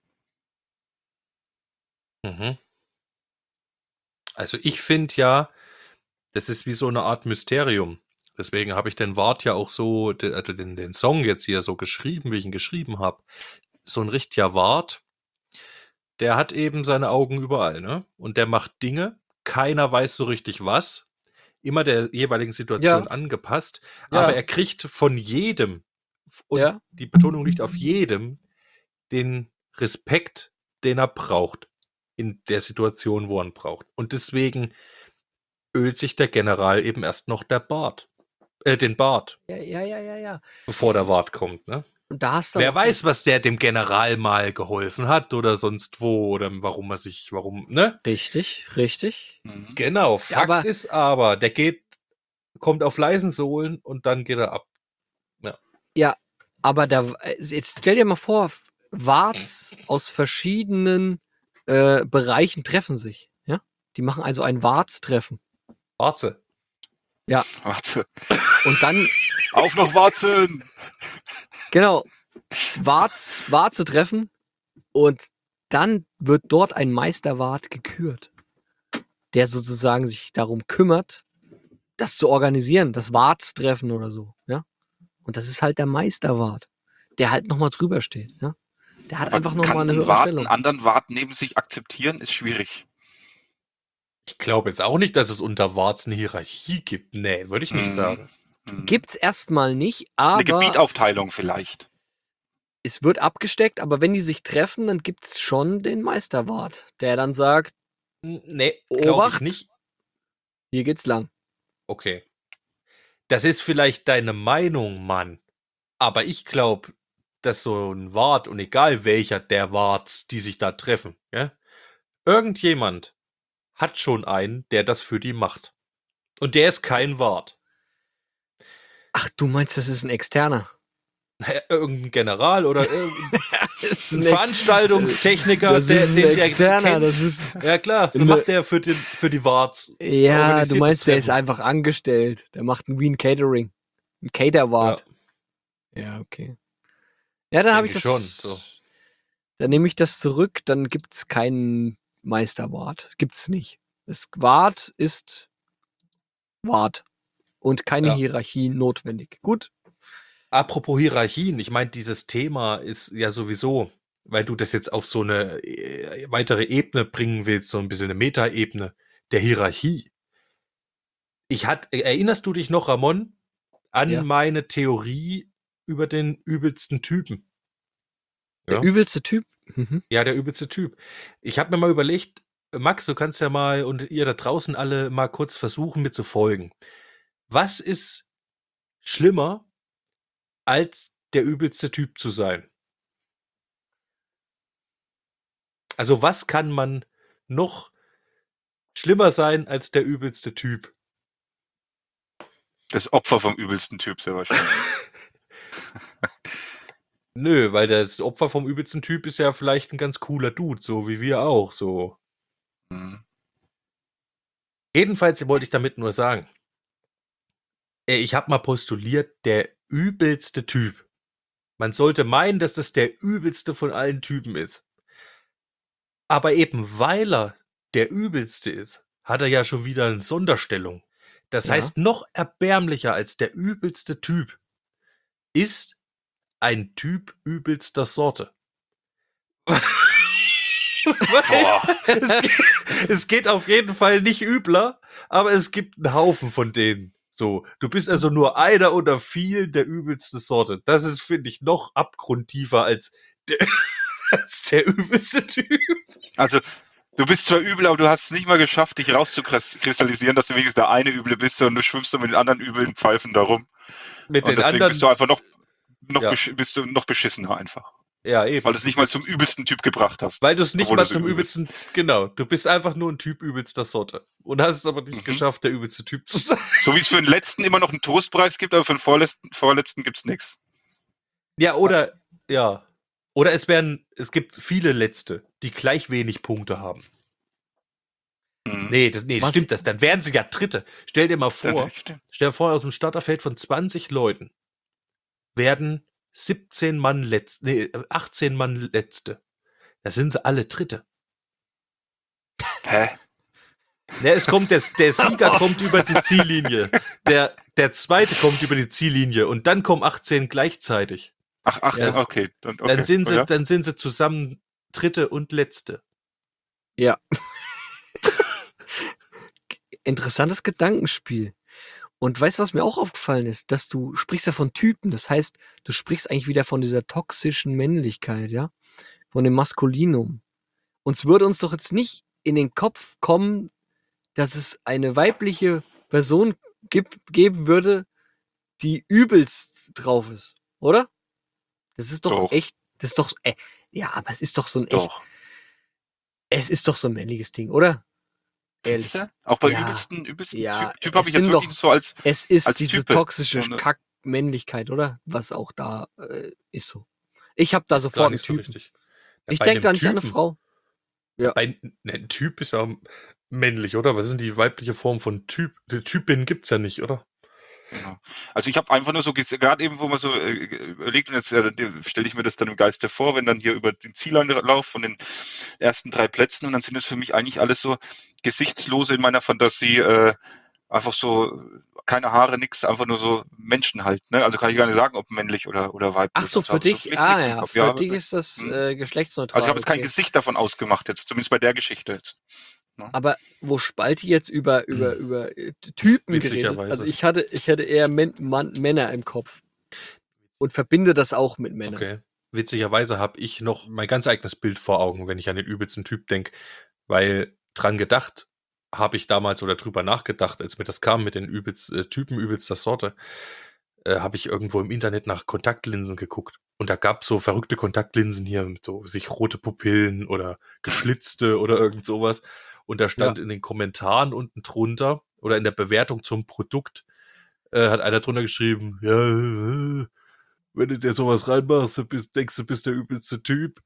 C: Mhm. Also ich finde ja, das ist wie so eine Art Mysterium. Deswegen habe ich den Wart ja auch so, also den Song jetzt hier so geschrieben, wie ich ihn geschrieben habe. So ein richtiger Wart, der hat eben seine Augen überall, ne? Und der macht Dinge, keiner weiß so richtig was, immer der jeweiligen Situation angepasst,
A: Ja.
C: aber er kriegt von jedem, und
A: Ja.
C: die Betonung liegt auf jedem, den Respekt, den er braucht, in der Situation, wo er ihn braucht. Und deswegen ölt sich der General eben erst noch den Bart,
A: Ja.
C: bevor der Wart kommt, ne?
A: Und da hast du
C: Wer
A: auch-
C: weiß, was der dem General mal geholfen hat oder sonst wo oder warum, ne?
A: Richtig.
B: Mhm.
C: Genau,
A: Ja, aber-
C: Fakt ist aber, der kommt auf leisen Sohlen und dann geht er ab.
A: Ja, aber jetzt stell dir mal vor, Warts aus verschiedenen Bereichen treffen sich. Ja? Die machen also ein Wartstreffen.
C: Warze.
B: Warte.
A: Und dann,
B: Auf noch Warzen!
A: genau, Warze treffen und dann wird dort ein Meisterwart gekürt, der sozusagen sich darum kümmert, das zu organisieren, das Wartstreffen oder so. Ja? Und das ist halt der Meisterwart, der halt nochmal drüber steht. Ja? Der hat
B: Aber
A: einfach nochmal
B: kann
A: eine
B: ein
A: höhere
B: Wart
A: Stellung.
B: einen anderen Wart neben sich akzeptieren, ist schwierig.
C: Ich glaube jetzt auch nicht, dass es unter Warts eine Hierarchie gibt. Nee, würde ich nicht sagen.
A: Gibt's erstmal nicht,
B: Eine
A: aber
B: Gebietaufteilung vielleicht.
A: es wird abgesteckt, aber wenn die sich treffen, dann gibt's schon den Meisterwart, der dann sagt,
C: Nee, glaube ich
A: Obacht.
C: nicht.
A: hier geht's lang.
C: Okay. Das ist vielleicht deine Meinung, Mann. Aber ich glaube, dass so ein Wart, und egal welcher der Warts, die sich da treffen, ja, irgendjemand hat schon einen, der das für die macht. Und der ist kein Wart.
A: Ach, du meinst, das ist ein Externer?
C: Irgendein General oder irgendein
A: Das ist
C: Veranstaltungstechniker,
A: das ist ein Externer,
C: kennt.
A: das ist...
C: Ja klar, das
A: Ne-
C: macht der für die Warts.
A: Ja,
C: Organisiert
A: du
C: das
A: meinst, der ist
C: Treffen.
A: einfach angestellt. Der macht ein Wien Catering. Ein Caterwart. Ja, okay. Ja, dann habe ich
C: Denke
A: das...
C: schon, so.
A: Dann nehme ich das zurück, dann gibt's keinen Meisterwart. Gibt's nicht. Das Wart ist Wart. Und keine
C: Ja.
A: Hierarchie notwendig. Gut.
C: Apropos Hierarchien, ich meine, dieses Thema ist ja sowieso, weil du das jetzt auf so eine weitere Ebene bringen willst, so ein bisschen eine Metaebene der Hierarchie. Erinnerst du dich noch, Ramon, an
A: Ja.
C: meine Theorie über den übelsten Typen?
A: Der
C: Ja.
A: übelste Typ. Mhm.
C: Ja, der übelste Typ. Ich habe mir mal überlegt, Max, du kannst ja mal und ihr da draußen alle mal kurz versuchen, mir zu folgen. Was ist schlimmer, als der übelste Typ zu sein? Also was kann man noch schlimmer sein als der übelste Typ?
B: Das Opfer vom übelsten Typ sehr wahrscheinlich.
C: Nö, weil das Opfer vom übelsten Typ ist ja vielleicht ein ganz cooler Dude, so wie wir auch, so.
B: Mhm.
C: Jedenfalls wollte ich damit nur sagen, ich habe mal postuliert, der übelste Typ. Man sollte meinen, dass das der übelste von allen Typen ist. Aber eben weil er der übelste ist, hat er ja schon wieder eine Sonderstellung. Das
A: Ja.
C: heißt, noch erbärmlicher als der übelste Typ ist ein Typ übelster Sorte.
B: Boah.
C: Es geht auf jeden Fall nicht übler, aber es gibt einen Haufen von denen. So, du bist also nur einer unter vielen der übelste Sorte. Das ist, finde ich, noch abgrundtiefer als der übelste Typ.
B: Also, du bist zwar übel, aber du hast es nicht mal geschafft, dich rauszukristallisieren, dass du wenigstens der eine Üble bist, und du schwimmst so mit den anderen üblen Pfeifen darum.
C: Mit
B: Und
C: den
B: deswegen
C: anderen.
B: bist du einfach noch
C: Ja.
B: bist du noch beschissener einfach.
C: Ja, eben.
B: Weil du es nicht mal zum übelsten Typ gebracht hast.
C: Weil du es nicht
B: obwohl
C: mal
B: du so
C: zum
B: übel bist.
C: übelsten. Genau, du bist einfach nur ein Typ übelster Sorte. Und hast es aber nicht geschafft, der übelste Typ zu sein.
B: So wie es für den letzten immer noch einen Trostpreis gibt, aber für den vorletzten gibt es nichts.
C: Ja, oder. Ja. Oder es gibt viele Letzte, die gleich wenig Punkte haben. Nee, das
A: Was-
C: stimmt das. Dann wären sie ja Dritte. Stell dir mal vor,
B: Stimmt.
C: stell dir vor, aus dem Starterfeld von 20 Leuten werden 18 Mann Letzte. Da sind sie alle Dritte.
B: Hä?
C: Ne, es kommt der Sieger kommt über die Ziellinie. Der Zweite kommt über die Ziellinie und dann kommen 18 gleichzeitig.
B: Ach, 18,
C: Ja,
B: okay. Dann
C: Dann sind sie zusammen Dritte und Letzte.
A: Ja. Interessantes Gedankenspiel. Und weißt du, was mir auch aufgefallen ist? Dass du sprichst ja von Typen. Das heißt, du sprichst eigentlich wieder von dieser toxischen Männlichkeit, ja? Von dem Maskulinum. Und es würde uns doch jetzt nicht in den Kopf kommen, dass es eine weibliche Person geben würde, die übelst drauf ist, oder? Das ist doch,
B: Doch.
A: echt, das ist doch, ja, aber es ist doch so ein
B: Doch.
A: es ist doch so ein männliches Ding, oder? Ehrlich.
B: Findest du? Auch bei
A: Ja.
B: übelsten
A: Ja,
B: Typ habe
A: es
B: ich jetzt
A: sind
B: wirklich
A: doch-
B: so als
A: Es ist
B: als
A: diese
B: Type.
A: toxische
B: So eine-
A: Kack-Männlichkeit, oder? Was auch da ist so. Ich habe da
C: Das ist
A: sofort
C: gar
A: einen
C: nicht so
A: Typen.
C: richtig.
A: Ich
C: Bei
A: denke
C: einem
A: da nicht an eine
C: Typen-
A: Frau. Ja.
C: Ein Typ ist ja männlich, oder? Was ist denn die weibliche Form von Typ? Die Typin gibt's ja nicht, oder?
B: Genau. Also ich habe einfach nur so gerade eben, wo man so überlegt, und jetzt stelle ich mir das dann im Geiste vor, wenn dann hier über den Zieleinlauf von den ersten 3 Plätzen, und dann sind es für mich eigentlich alles so Gesichtslose in meiner Fantasie, einfach so keine Haare, nix, einfach nur so Menschen halt. Ne? Also kann ich gar nicht sagen, ob männlich oder weiblich.
A: Ach so,
B: Also
A: für
B: hab ich
A: dich?
B: wirklich nix im
A: Ja,
B: Kopf.
A: für
B: Ja,
A: dich ist das geschlechtsneutral.
B: also ich habe jetzt kein
A: okay.
B: Gesicht davon ausgemacht, jetzt zumindest bei der Geschichte jetzt.
A: Aber wo Spalti jetzt über Typen geredet,
C: Witzigerweise.
A: also ich hatte eher Männer im Kopf und verbinde das auch mit Männern.
C: Okay. Witzigerweise habe ich noch mein ganz eigenes Bild vor Augen, wenn ich an den übelsten Typ denke, weil dran gedacht habe ich damals oder drüber nachgedacht, als mir das kam mit den Typen übelster Sorte, habe ich irgendwo im Internet nach Kontaktlinsen geguckt. Und da gab es so verrückte Kontaktlinsen hier mit so sich rote Pupillen oder geschlitzte oder irgend sowas. Und da stand in den Kommentaren unten drunter oder in der Bewertung zum Produkt hat einer drunter geschrieben, ja, wenn du dir sowas reinmachst, denkst du, bist der übelste Typ.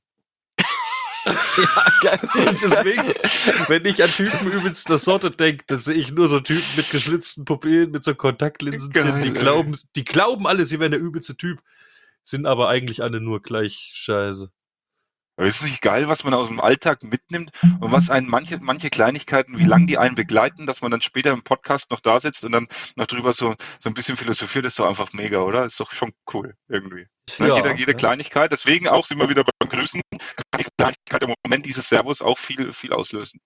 A: Ja, geil.
C: Und deswegen, wenn ich an Typen übelster Sorte denke, dann sehe ich nur so Typen mit geschlitzten Pupillen, mit so Kontaktlinsen drin, die glauben alle, sie wären der übelste Typ, sind aber eigentlich alle nur gleich scheiße.
B: Aber ist es nicht geil, was man aus dem Alltag mitnimmt und was einen manche Kleinigkeiten, wie lange die einen begleiten, dass man dann später im Podcast noch da sitzt und dann noch drüber so ein bisschen philosophiert, ist doch einfach mega, oder? Ist doch schon cool irgendwie. Ne?
C: Ja,
B: Jede Kleinigkeit, deswegen auch sind wir wieder beim Grüßen, kann die Kleinigkeit im Moment dieses Servus auch viel auslösen.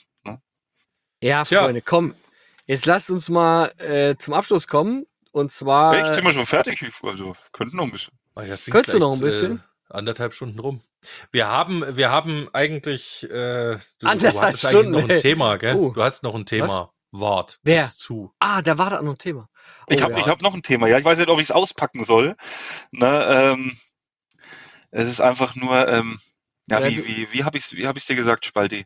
A: Ja,
C: Tja.
A: Freunde, komm. Jetzt lasst uns mal zum Abschluss kommen. Und zwar.
B: Echt, sind wir schon fertig? Also, könnten noch ein bisschen.
C: Ah ja, sind
A: Könntest du
C: gleich,
A: noch ein bisschen?
C: 1,5 Stunden rum. Wir haben eigentlich, du
A: 1,5
C: hattest eigentlich
A: Stunden,
C: noch ein
A: ey.
C: Thema, gell?
A: Oh.
C: Du hast noch ein Thema. Wart.
A: Wer?
C: Gib's zu.
A: Da war da noch ein Thema.
B: Ich hab noch ein Thema, ja. Ich weiß nicht, ob ich es auspacken soll. Ne, es ist einfach nur,
A: Ja,
B: wie hab ich's dir gesagt, Spalti?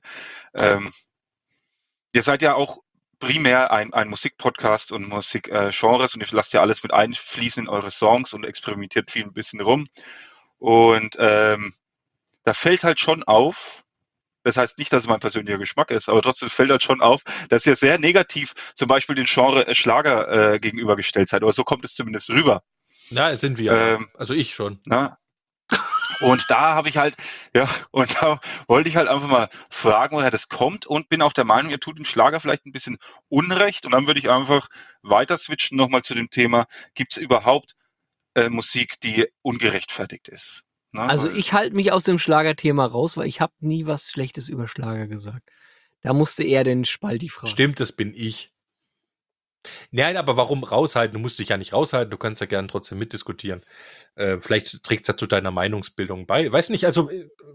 B: Ihr seid ja auch primär ein Musikpodcast und Musikgenres und ihr lasst ja alles mit einfließen in eure Songs und experimentiert viel ein bisschen rum. Und da fällt halt schon auf, das heißt nicht, dass es mein persönlicher Geschmack ist, aber trotzdem fällt halt schon auf, dass ihr sehr negativ zum Beispiel den Genre Schlager gegenübergestellt seid. Oder so kommt es zumindest rüber.
C: Ja, sind wir. Also ich schon.
B: Na? Und da habe ich halt, und da wollte ich halt einfach mal fragen, woher das kommt und bin auch der Meinung, ihr tut den Schlager vielleicht ein bisschen Unrecht. Und dann würde ich einfach weiter switchen nochmal zu dem Thema, gibt es überhaupt Musik, die ungerechtfertigt ist? Ne?
A: Also ich halte mich aus dem Schlagerthema raus, weil ich habe nie was Schlechtes über Schlager gesagt. Da musste er den Spalti fragen.
C: Stimmt, das bin ich. Nein, aber warum raushalten? Du musst dich ja nicht raushalten, du kannst ja gerne trotzdem mitdiskutieren. Vielleicht trägt es ja zu deiner Meinungsbildung bei. Weiß nicht, also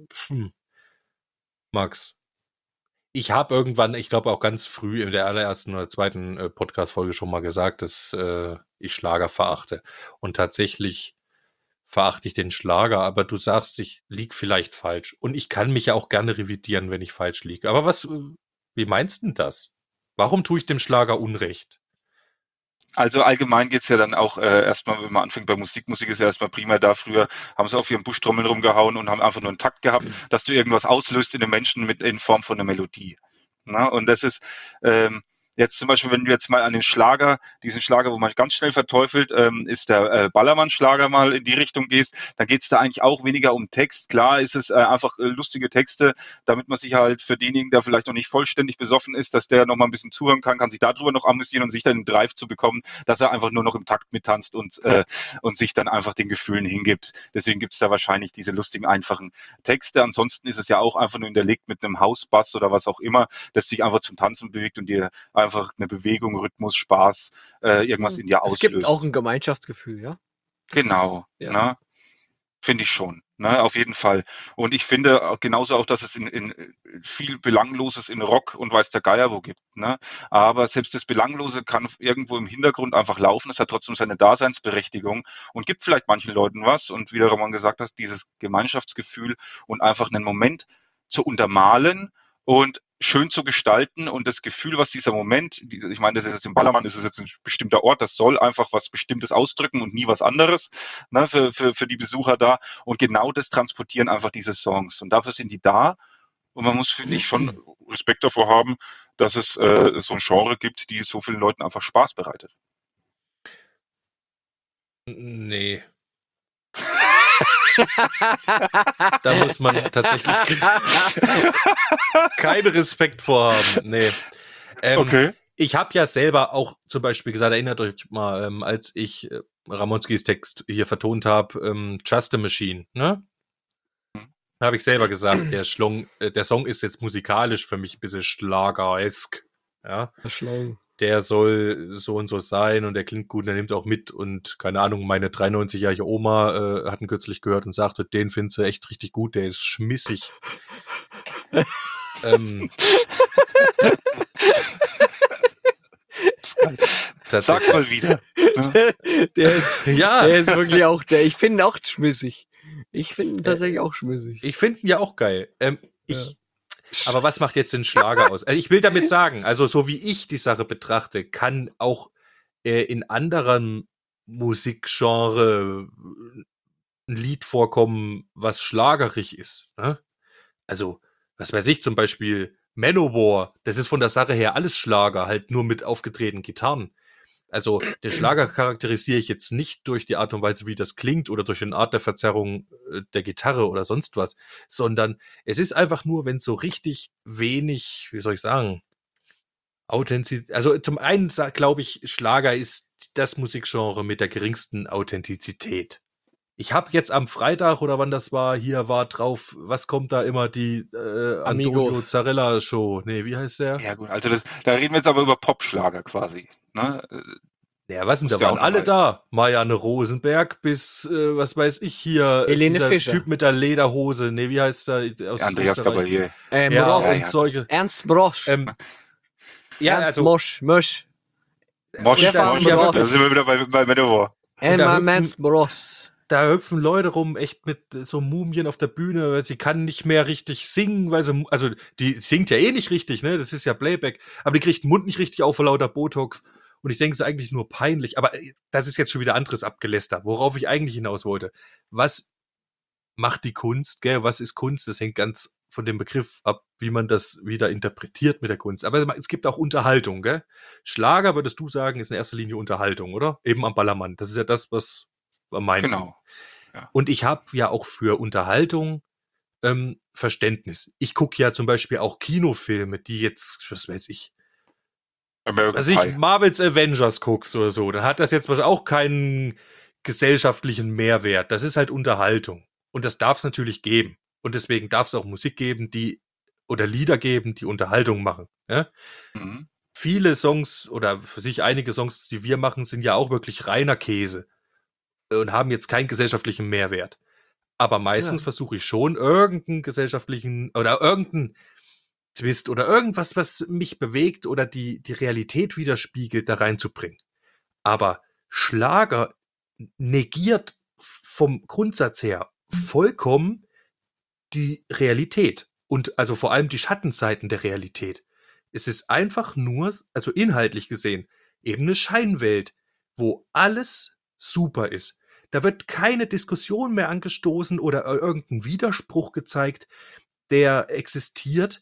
C: Max, ich habe irgendwann, ich glaube auch ganz früh in der allerersten oder zweiten Podcast-Folge schon mal gesagt, dass ich Schlager verachte. Und tatsächlich verachte ich den Schlager, aber du sagst, ich lieg vielleicht falsch. Und ich kann mich ja auch gerne revidieren, wenn ich falsch liege. Aber wie meinst du denn das? Warum tue ich dem Schlager Unrecht?
B: Also allgemein geht's ja dann auch erstmal, wenn man anfängt bei Musik ist ja erstmal primär da. Früher haben sie auf ihren Buschtrommeln rumgehauen und haben einfach nur einen Takt gehabt, dass du irgendwas auslöst in den Menschen in Form von einer Melodie. Na? Und das ist jetzt zum Beispiel, wenn du jetzt mal an den Schlager, diesen Schlager, wo man ganz schnell verteufelt, ist der Ballermann-Schlager mal in die Richtung gehst, dann geht's da eigentlich auch weniger um Text. Klar ist es einfach lustige Texte, damit man sich halt für denjenigen, der vielleicht noch nicht vollständig besoffen ist, dass der noch mal ein bisschen zuhören kann sich darüber noch amüsieren und sich dann den Drive zu bekommen, dass er einfach nur noch im Takt mittanzt und sich dann einfach den Gefühlen hingibt. Deswegen gibt's da wahrscheinlich diese lustigen, einfachen Texte. Ansonsten ist es ja auch einfach nur hinterlegt mit einem Hausbass oder was auch immer, das sich einfach zum Tanzen bewegt und dir einfach eine Bewegung, Rhythmus, Spaß, irgendwas in dir auslöst.
A: Es gibt auch ein Gemeinschaftsgefühl, ja?
B: Genau,
A: Ja.
B: ne? Finde ich schon, ne? Auf jeden Fall. Und ich finde genauso auch, dass es in viel Belangloses in Rock und weiß der Geier wo gibt, ne? Aber selbst das Belanglose kann irgendwo im Hintergrund einfach laufen. Es hat trotzdem seine Daseinsberechtigung und gibt vielleicht manchen Leuten was. Und wie der Roman gesagt hat, dieses Gemeinschaftsgefühl und einfach einen Moment zu untermalen und schön zu gestalten und das Gefühl, was dieser Moment, ich meine, das ist jetzt im Ballermann, das ist jetzt ein bestimmter Ort, das soll einfach was Bestimmtes ausdrücken und nie was anderes, ne, für die Besucher da. Und genau das transportieren einfach diese Songs. Und dafür sind die da. Und man muss, finde ich, schon Respekt davor haben, dass es so ein Genre gibt, die so vielen Leuten einfach Spaß bereitet.
C: Nee. Da muss man tatsächlich keinen Respekt vor haben. Nee.
B: Okay.
C: Ich habe ja selber auch zum Beispiel gesagt, erinnert euch mal, als ich Ramonskis Text hier vertont habe, Just a Machine, ne? Habe ich selber gesagt, der Song ist jetzt musikalisch für mich ein bisschen schlageresk. Ja? Der soll so und so sein und der klingt gut und der nimmt auch mit und keine Ahnung, meine 93-jährige Oma hat ihn kürzlich gehört und sagte, den findest du echt richtig gut, der ist schmissig.
B: Sag mal wieder.
A: Der ist wirklich auch ich finde ihn auch schmissig. Ich finde ihn tatsächlich auch schmissig.
C: Ich finde ihn ja auch geil. Aber was macht jetzt den Schlager aus? Also ich will damit sagen, also so wie ich die Sache betrachte, kann auch in anderen Musikgenre ein Lied vorkommen, was schlagerig ist. Ne? Also, was weiß ich, zum Beispiel Manowar, das ist von der Sache her alles Schlager, halt nur mit aufgedrehten Gitarren. Also, den Schlager charakterisiere ich jetzt nicht durch die Art und Weise, wie das klingt oder durch eine Art der Verzerrung der Gitarre oder sonst was, sondern es ist einfach nur, wenn so richtig wenig, wie soll ich sagen, Authentizität, also zum einen glaube ich, Schlager ist das Musikgenre mit der geringsten Authentizität. Ich habe jetzt am Freitag oder wann das war, hier war drauf, was kommt da immer, die Antonio Zarella Show. Nee, wie heißt der?
B: Ja gut, also da reden wir jetzt aber über Popschlager quasi. Ne?
C: Ja, was denn, da
B: Musst ja
C: waren
B: auch noch
C: alle
B: halten.
C: da. Marianne Rosenberg bis, was weiß ich hier,
A: Helene
C: dieser
A: Fischer.
C: Typ mit der Lederhose. Nee, wie heißt der aus
B: Andreas
C: Österreich?
B: Gabalier.
C: Ja,
A: Brosch.
C: und
B: ja.
C: solche.
A: Ernst Brosch.
C: Ja,
A: Ernst
C: also,
A: Mosch.
B: Mosch,
C: und da
A: Stefan
C: sind
B: Mosch.
C: ja
A: Brosch.
B: Da
C: wirklich,
B: sind wir wieder bei Manowar.
C: Und da
A: Ernst Brosch.
C: da hüpfen Leute rum, echt mit so Mumien auf der Bühne, weil sie kann nicht mehr richtig singen, weil sie, also die singt ja eh nicht richtig, ne? Das ist ja Playback, aber die kriegt den Mund nicht richtig auf vor lauter Botox. Und ich denke, es ist eigentlich nur peinlich. Aber das ist jetzt schon wieder anderes Abgeläster, worauf ich eigentlich hinaus wollte. Was macht die Kunst, gell? Was ist Kunst? Das hängt ganz von dem Begriff ab, wie man das wieder interpretiert mit der Kunst. Aber es gibt auch Unterhaltung, gell? Schlager, würdest du sagen, ist in erster Linie Unterhaltung, oder? Eben am Ballermann. Das ist ja das, was wir meinen.
B: Genau. Ja.
C: Und ich habe ja auch für Unterhaltung Verständnis. Ich gucke ja zum Beispiel auch Kinofilme, die jetzt, was weiß ich,
B: American
C: also ich
B: Pie.
C: Marvels Avengers guckst oder so, dann hat das jetzt wahrscheinlich auch keinen gesellschaftlichen Mehrwert. Das ist halt Unterhaltung. Und das darf es natürlich geben. Und deswegen darf es auch Musik geben, die oder Lieder geben, die Unterhaltung machen. Ja?
B: Mhm.
C: Viele Songs oder für sich einige Songs, die wir machen, sind ja auch wirklich reiner Käse und haben jetzt keinen gesellschaftlichen Mehrwert. Aber meistens versuche ich schon, irgendeinen gesellschaftlichen oder irgendeinen Twist oder irgendwas, was mich bewegt oder die Realität widerspiegelt, da reinzubringen. Aber Schlager negiert vom Grundsatz her vollkommen die Realität und also vor allem die Schattenseiten der Realität. Es ist einfach nur, also inhaltlich gesehen, eben eine Scheinwelt, wo alles super ist. Da wird keine Diskussion mehr angestoßen oder irgendein Widerspruch gezeigt, der existiert.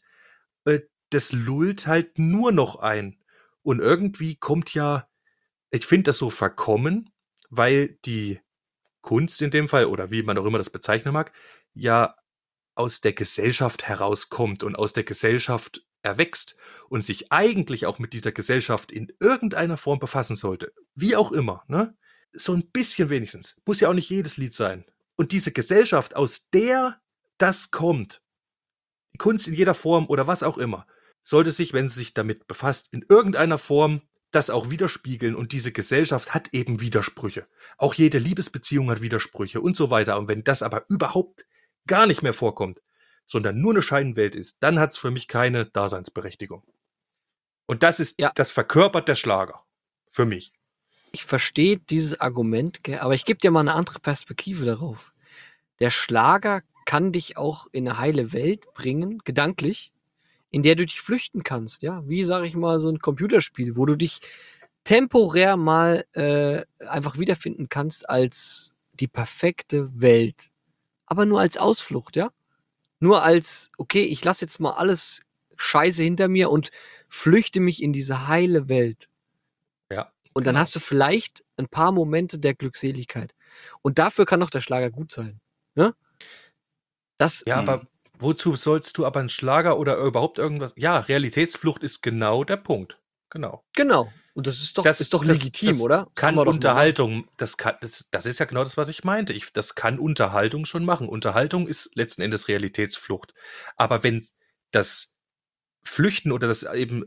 C: Das lullt halt nur noch ein. Und irgendwie kommt ja, ich finde das so verkommen, weil die Kunst in dem Fall, oder wie man auch immer das bezeichnen mag, ja aus der Gesellschaft herauskommt und aus der Gesellschaft erwächst und sich eigentlich auch mit dieser Gesellschaft in irgendeiner Form befassen sollte. Wie auch immer, ne? So ein bisschen wenigstens. Muss ja auch nicht jedes Lied sein. Und diese Gesellschaft, aus der das kommt, Kunst in jeder Form oder was auch immer, sollte sich, wenn sie sich damit befasst, in irgendeiner Form das auch widerspiegeln. Und diese Gesellschaft hat eben Widersprüche. Auch jede Liebesbeziehung hat Widersprüche und so weiter. Und wenn das aber überhaupt gar nicht mehr vorkommt, sondern nur eine Scheinwelt ist, dann hat es für mich keine Daseinsberechtigung. Und das ist, das verkörpert der Schlager. Für mich.
A: Ich verstehe dieses Argument, gell, aber ich gebe dir mal eine andere Perspektive darauf. Der Schlager kann dich auch in eine heile Welt bringen, gedanklich, in der du dich flüchten kannst, ja. Wie, sag ich mal, so ein Computerspiel, wo du dich temporär mal einfach wiederfinden kannst als die perfekte Welt. Aber nur als Ausflucht, ja. Nur als, okay, ich lasse jetzt mal alles Scheiße hinter mir und flüchte mich in diese heile Welt.
C: Ja.
A: Und dann hast du vielleicht ein paar Momente der Glückseligkeit. Und dafür kann doch der Schlager gut sein. Ne? Das,
C: Ja, aber wozu sollst du aber einen Schlager oder überhaupt irgendwas? Ja, Realitätsflucht ist genau der Punkt. Genau.
A: Genau. Und das ist doch, legitim,
C: das
A: oder?
C: Kann
A: man doch mal
C: Unterhaltung, das ist ja genau das, was ich meinte. Das kann Unterhaltung schon machen. Unterhaltung ist letzten Endes Realitätsflucht. Aber wenn das Flüchten oder das eben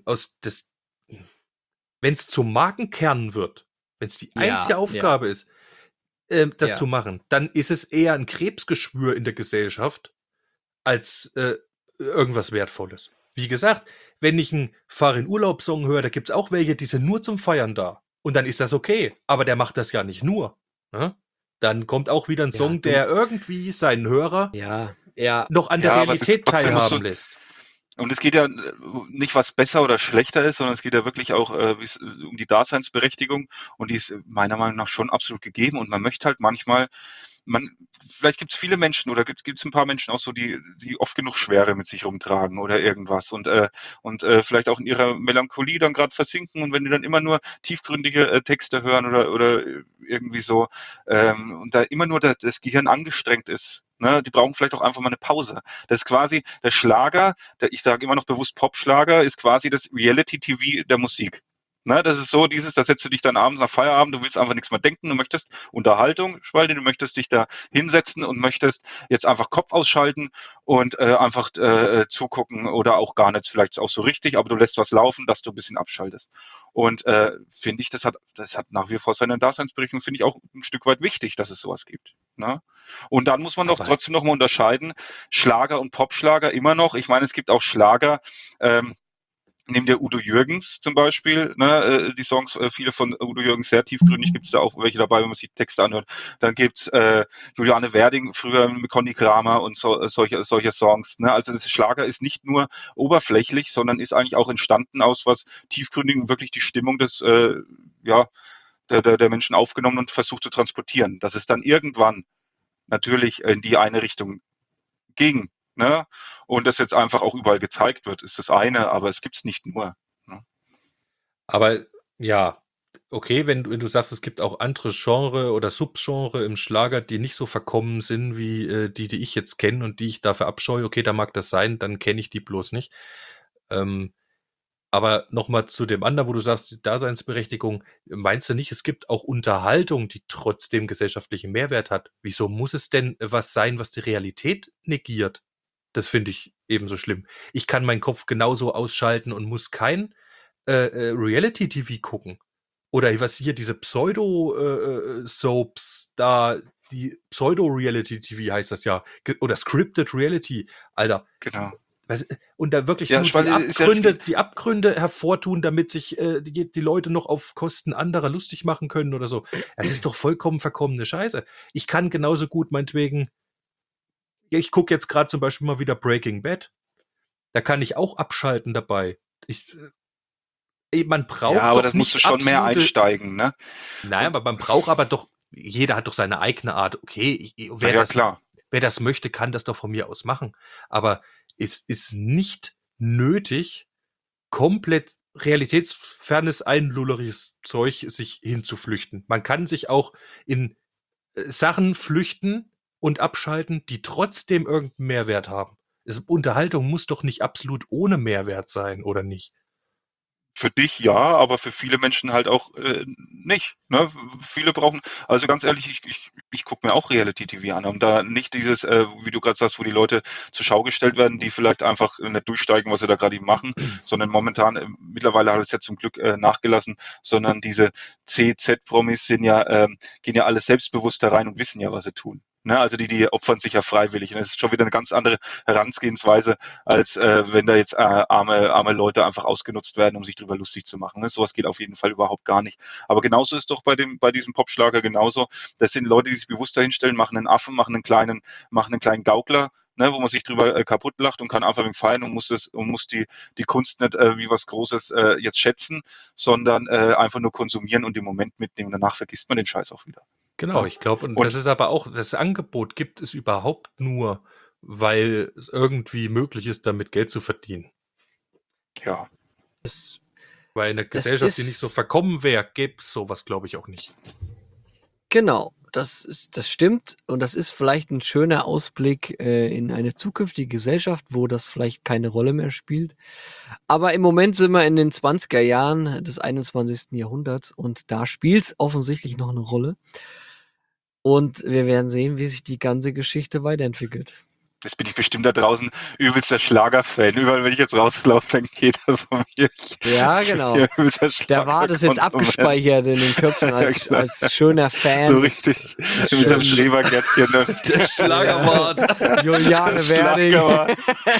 C: wenn es zum Markenkern wird, wenn es die einzige Aufgabe ist, das zu machen, dann ist es eher ein Krebsgeschwür in der Gesellschaft als irgendwas Wertvolles. Wie gesagt, wenn ich einen Fahr-in-Urlaub-Song höre, da gibt es auch welche, die sind nur zum Feiern da. Und dann ist das okay. Aber der macht das ja nicht nur. Ne? Dann kommt auch wieder ein Song, der irgendwie seinen Hörer noch an der Realität teilhaben lässt.
B: Und es geht ja nicht, was besser oder schlechter ist, sondern es geht ja wirklich auch um die Daseinsberechtigung. Und die ist meiner Meinung nach schon absolut gegeben. Und man möchte halt manchmal, vielleicht gibt es viele Menschen oder gibt es ein paar Menschen auch so, die oft genug Schwere mit sich rumtragen oder irgendwas und vielleicht auch in ihrer Melancholie dann gerade versinken, und wenn die dann immer nur tiefgründige Texte hören oder irgendwie so und da immer nur das Gehirn angestrengt ist, ne, die brauchen vielleicht auch einfach mal eine Pause. Das ist quasi der Schlager, ich sage immer noch bewusst Popschlager, ist quasi das Reality-TV der Musik. Ne, das ist so da setzt du dich dann abends nach Feierabend, du willst einfach nichts mehr denken, du möchtest Unterhaltung, Spalte, du möchtest dich da hinsetzen und möchtest jetzt einfach Kopf ausschalten und einfach zugucken oder auch gar nicht, vielleicht auch so richtig, aber du lässt was laufen, dass du ein bisschen abschaltest. Und finde ich, das hat nach wie vor seine Daseinsberechtigung, finde ich auch ein Stück weit wichtig, dass es sowas gibt. Ne? Und dann muss man doch
C: Aber
B: trotzdem noch mal unterscheiden, Schlager und Popschlager immer noch. Ich meine, es gibt auch Schlager, nimm dir Udo Jürgens zum Beispiel, ne, die Songs, viele von Udo Jürgens sehr tiefgründig, gibt es da auch welche dabei, wenn man sich die Texte anhört. Dann gibt's Juliane Werding, früher mit Conny Kramer und solche Songs. Ne? Also das Schlager ist nicht nur oberflächlich, sondern ist eigentlich auch entstanden aus was Tiefgründigem, wirklich die Stimmung des der Menschen aufgenommen und versucht zu transportieren. Dass es dann irgendwann natürlich in die eine Richtung ging, ne? Und das jetzt einfach auch überall gezeigt wird, ist das eine, aber es gibt's nicht nur. Ne?
C: Aber ja, okay, wenn du sagst, es gibt auch andere Genre oder Subgenre im Schlager, die nicht so verkommen sind wie die ich jetzt kenne und die ich da verabscheue, okay, da mag das sein, dann kenne ich die bloß nicht. Aber nochmal zu dem anderen, wo du sagst, die Daseinsberechtigung, meinst du nicht, es gibt auch Unterhaltung, die trotzdem gesellschaftlichen Mehrwert hat? Wieso muss es denn was sein, was die Realität negiert? Das finde ich ebenso schlimm. Ich kann meinen Kopf genauso ausschalten und muss kein Reality-TV gucken. Oder was hier, diese Pseudo-Soaps, da, die Pseudo-Reality-TV heißt das ja. Oder Scripted Reality. Alter,
B: Genau.
C: und da wirklich
B: Ja,
C: nur
B: Spalte, ist ja richtig.
C: die Abgründe hervortun, damit sich die Leute noch auf Kosten anderer lustig machen können oder so. Das ist doch vollkommen verkommene Scheiße. Ich kann genauso gut meinetwegen, ich gucke jetzt gerade zum Beispiel mal wieder Breaking Bad. Da kann ich auch abschalten dabei. Man braucht
B: Ja, aber
C: doch
B: das musst du
C: nicht
B: schon mehr
C: absolute.
B: einsteigen, ne?
C: Nein, aber man braucht aber doch, jeder hat doch seine eigene Art. Okay,
B: Ja, klar.
C: wer das möchte, kann das doch von mir aus machen. Aber es ist nicht nötig, komplett realitätsfernes, einlulleriges Zeug sich hinzuflüchten. Man kann sich auch in Sachen flüchten und abschalten, die trotzdem irgendeinen Mehrwert haben. Unterhaltung muss doch nicht absolut ohne Mehrwert sein, oder nicht?
B: Für dich ja, aber für viele Menschen halt auch nicht. Ne? Viele brauchen, also ganz ehrlich, ich gucke mir auch Reality-TV an, und da nicht dieses, wie du gerade sagst, wo die Leute zur Schau gestellt werden, die vielleicht einfach nicht durchsteigen, was sie da gerade eben machen, sondern momentan, mittlerweile hat es ja zum Glück nachgelassen, sondern diese CZ-Promis gehen ja alles selbstbewusst da rein und wissen ja, was sie tun. Ne? Also die opfern sich ja freiwillig. Und das ist schon wieder eine ganz andere Herangehensweise, als wenn da jetzt arme Leute einfach ausgenutzt werden, um sich drüber lustig zu machen. Ne? Sowas geht auf jeden Fall überhaupt gar nicht. Aber genauso ist doch bei diesem Popschlager genauso. Das sind Leute, die sich bewusst dahinstellen, machen einen Affen, machen einen kleinen Gaukler, ne, wo man sich drüber kaputt lacht und kann einfach wegen feiern und muss die Kunst nicht wie was Großes jetzt schätzen, sondern einfach nur konsumieren und den Moment mitnehmen. Danach vergisst man den Scheiß auch wieder.
C: Genau, ich glaube, und das ist aber auch, das Angebot gibt es überhaupt nur, weil es irgendwie möglich ist, damit Geld zu verdienen.
B: Ja.
C: Weil in einer Gesellschaft, die nicht so verkommen wäre, gäbe es sowas, glaube ich, auch nicht.
A: Genau, das stimmt, und das ist vielleicht ein schöner Ausblick in eine zukünftige Gesellschaft, wo das vielleicht keine Rolle mehr spielt. Aber im Moment sind wir in den 20er Jahren des 21. Jahrhunderts, und da spielt es offensichtlich noch eine Rolle. Und wir werden sehen, wie sich die ganze Geschichte weiterentwickelt.
B: Jetzt bin ich bestimmt da draußen übelster Schlager-Fan. Überall, wenn ich jetzt rauslaufe, dann geht er von mir.
A: Ja, genau. Da war das jetzt abgespeichert in den Köpfen als schöner Fan.
B: So richtig. Mit seinem Schrebergärtchen.
C: Der Schlagerwart.
A: Juliane Werding.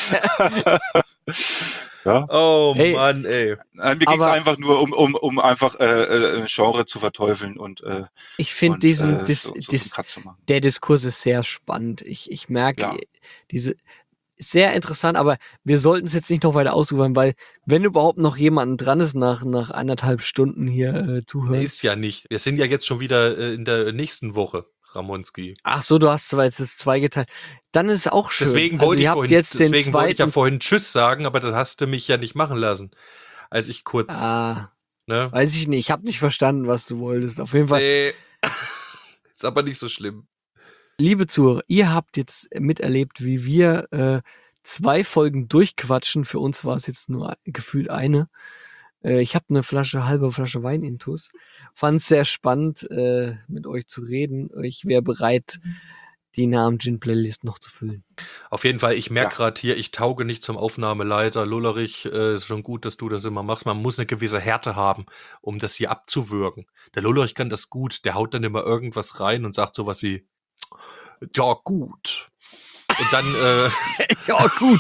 B: Ja.
C: Oh Mann, ey.
B: Mir ging es einfach nur um einfach ein Genre zu verteufeln und
A: ich finde der Diskurs ist sehr spannend. Ich merke diese sehr interessant, aber wir sollten es jetzt nicht noch weiter ausufern, weil wenn überhaupt noch jemand dran ist nach 1,5 Stunden hier zuhören.
C: Ist ja nicht. Wir sind ja jetzt schon wieder in der nächsten Woche, Ramonski.
A: Ach so, du hast zwar jetzt das zweigeteilt. Dann ist es auch schön.
C: Deswegen wollte ich ja vorhin Tschüss sagen, aber das hast du mich ja nicht machen lassen. Als ich kurz. Ne?
A: Weiß ich nicht. Ich habe nicht verstanden, was du wolltest. Auf jeden Fall.
C: Nee. Ist aber nicht so schlimm.
A: Liebe Zuhörer, ihr habt jetzt miterlebt, wie wir 2 Folgen durchquatschen. Für uns war es jetzt nur gefühlt eine. Ich habe eine halbe Flasche Wein intus. Fand es sehr spannend, mit euch zu reden. Ich wäre bereit, die Namen-Gin-Playlist noch zu füllen.
C: Auf jeden Fall, ich merke
B: Ja.
C: gerade hier, ich tauge nicht zum Aufnahmeleiter. Lullerich, ist schon gut, dass du das immer machst. Man muss eine gewisse Härte haben, um das hier abzuwürgen. Der Lullerich kann das gut. Der haut dann immer irgendwas rein und sagt sowas wie, ja gut. Und dann,
A: Ja, gut.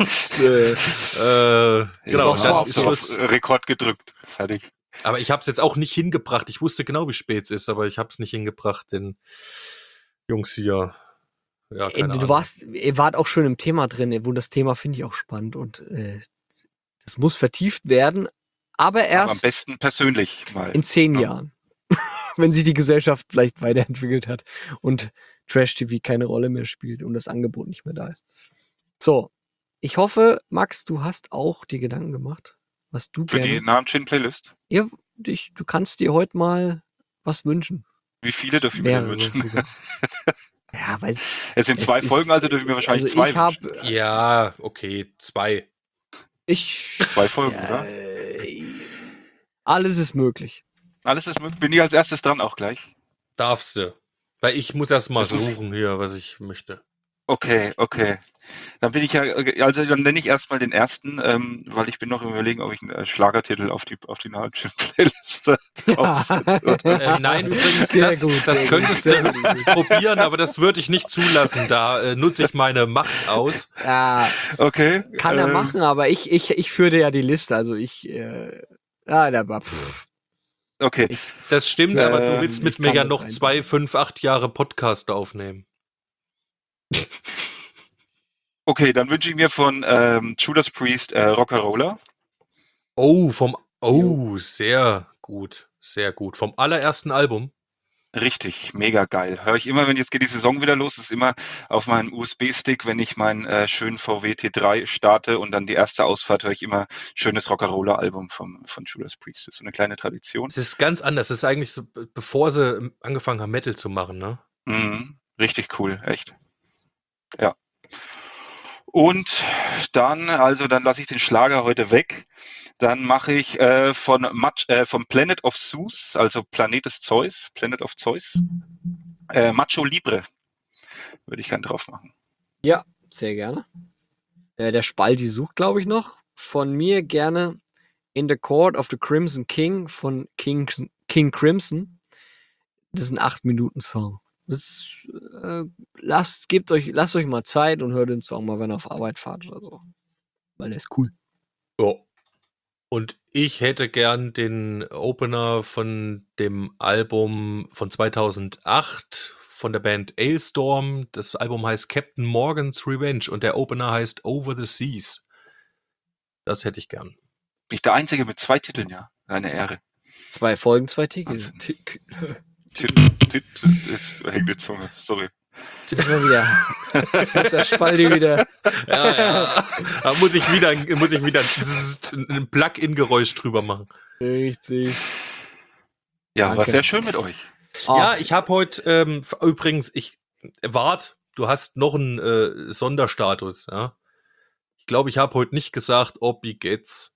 C: genau,
A: Ja,
C: dann
A: auf
C: ist
B: so
C: Schluss.
B: auf Rekord gedrückt. Fertig.
C: Aber ich habe es jetzt auch nicht hingebracht. Ich wusste genau, wie spät es ist, aber ich habe es nicht hingebracht, den Jungs hier. Ja, keine Ahnung.
A: Ihr wart auch schon im Thema drin, wo das Thema finde ich auch spannend und das muss vertieft werden, aber
B: Aber am
A: erst
B: besten persönlich mal.
A: in 10
B: Ja.
A: Jahren, wenn sich die Gesellschaft vielleicht weiterentwickelt hat und Trash-TV keine Rolle mehr spielt und das Angebot nicht mehr da ist. So, ich hoffe, Max, du hast auch dir Gedanken gemacht, was du
B: Für die
A: gerne...
B: Namen-Chin-Playlist.
A: Ja, du kannst dir heute mal was wünschen.
B: Wie viele dürfen wir denn
A: Mehrere
B: wünschen?
A: sogar. Ja, weil
B: Es sind 2 Folgen, also dürfen wir wahrscheinlich
A: also
B: 2
A: ich habe
B: wünschen.
C: Ja, okay, 2.
B: 2 Folgen, oder?
A: Alles ist möglich.
B: Alles ist möglich. Bin ich als erstes dran auch gleich?
C: Darfst du. Weil ich muss erst mal
B: Das muss ich-
C: suchen hier, was ich möchte.
B: Okay. Dann bin ich also dann nenne ich erstmal den ersten, weil ich bin noch im Überlegen, ob ich einen Schlagertitel auf die Namen-Chin-Playlist draufsetze.
C: Nein, übrigens,
A: Sehr
C: das,
A: gut,
C: das
A: sehr
C: könntest
A: gut,
C: du
A: sehr gut.
C: höchstens probieren, aber das würde ich nicht zulassen. Da nutze ich meine Macht aus.
A: Ja,
B: Okay.
A: kann er machen, aber ich führte ja die Liste. Also
B: Okay.
C: Das stimmt, aber du
B: Ähm,
C: willst mit
A: ich
C: mir
A: kann
C: ja
A: das
C: noch
A: einfach.
C: 2, 5, 8 Jahre Podcast aufnehmen.
B: Okay, dann wünsche ich mir von Judas Priest Rock'n'Roller.
C: Sehr gut, sehr gut. Vom allerersten Album.
B: Richtig, mega geil. Höre ich immer, wenn jetzt geht die Saison wieder los, ist immer auf meinem USB-Stick, wenn ich meinen schönen VW T3 starte und dann die erste Ausfahrt, höre ich immer schönes Rock'n'Roller-Album von Judas Priest. Das ist so eine kleine Tradition.
C: Es ist ganz anders. Es ist eigentlich so, bevor sie angefangen haben, Metal zu machen, ne?
B: Mhm, richtig cool, echt. Ja. Und dann lasse ich den Schlager heute weg. Dann mache ich vom Planet of Zeus, also Planet des Zeus, Planet of Zeus, Macho Libre. Würde ich gern drauf machen.
A: Ja, sehr gerne. Der Spalti sucht, glaube ich, noch. Von mir gerne In the Court of the Crimson King von King Crimson. Das ist ein 8-Minuten-Song. Lasst euch mal Zeit und hört den Song mal, wenn ihr auf Arbeit fahrt oder so. Weil der ist cool.
C: Ja. Und ich hätte gern den Opener von dem Album von 2008 von der Band Ailstorm. Das Album heißt Captain Morgan's Revenge und der Opener heißt Over the Seas. Das hätte ich gern.
B: Bin ich der Einzige mit 2 Titeln, ja. Eine Ehre.
A: 2 Folgen, 2 Titel.
B: Wahnsinn. Jetzt hängt die Zunge, sorry.
A: Jetzt muss der Spalti wieder.
C: Ja. Da muss ich wieder ein Plug-in-Geräusch drüber machen.
A: Richtig.
B: Ja, war
A: Danke.
B: sehr schön mit euch.
C: Ja, ich habe heute übrigens, du hast noch einen Sonderstatus. Ja? Ich glaube, ich habe heute nicht gesagt, ob wie geht's.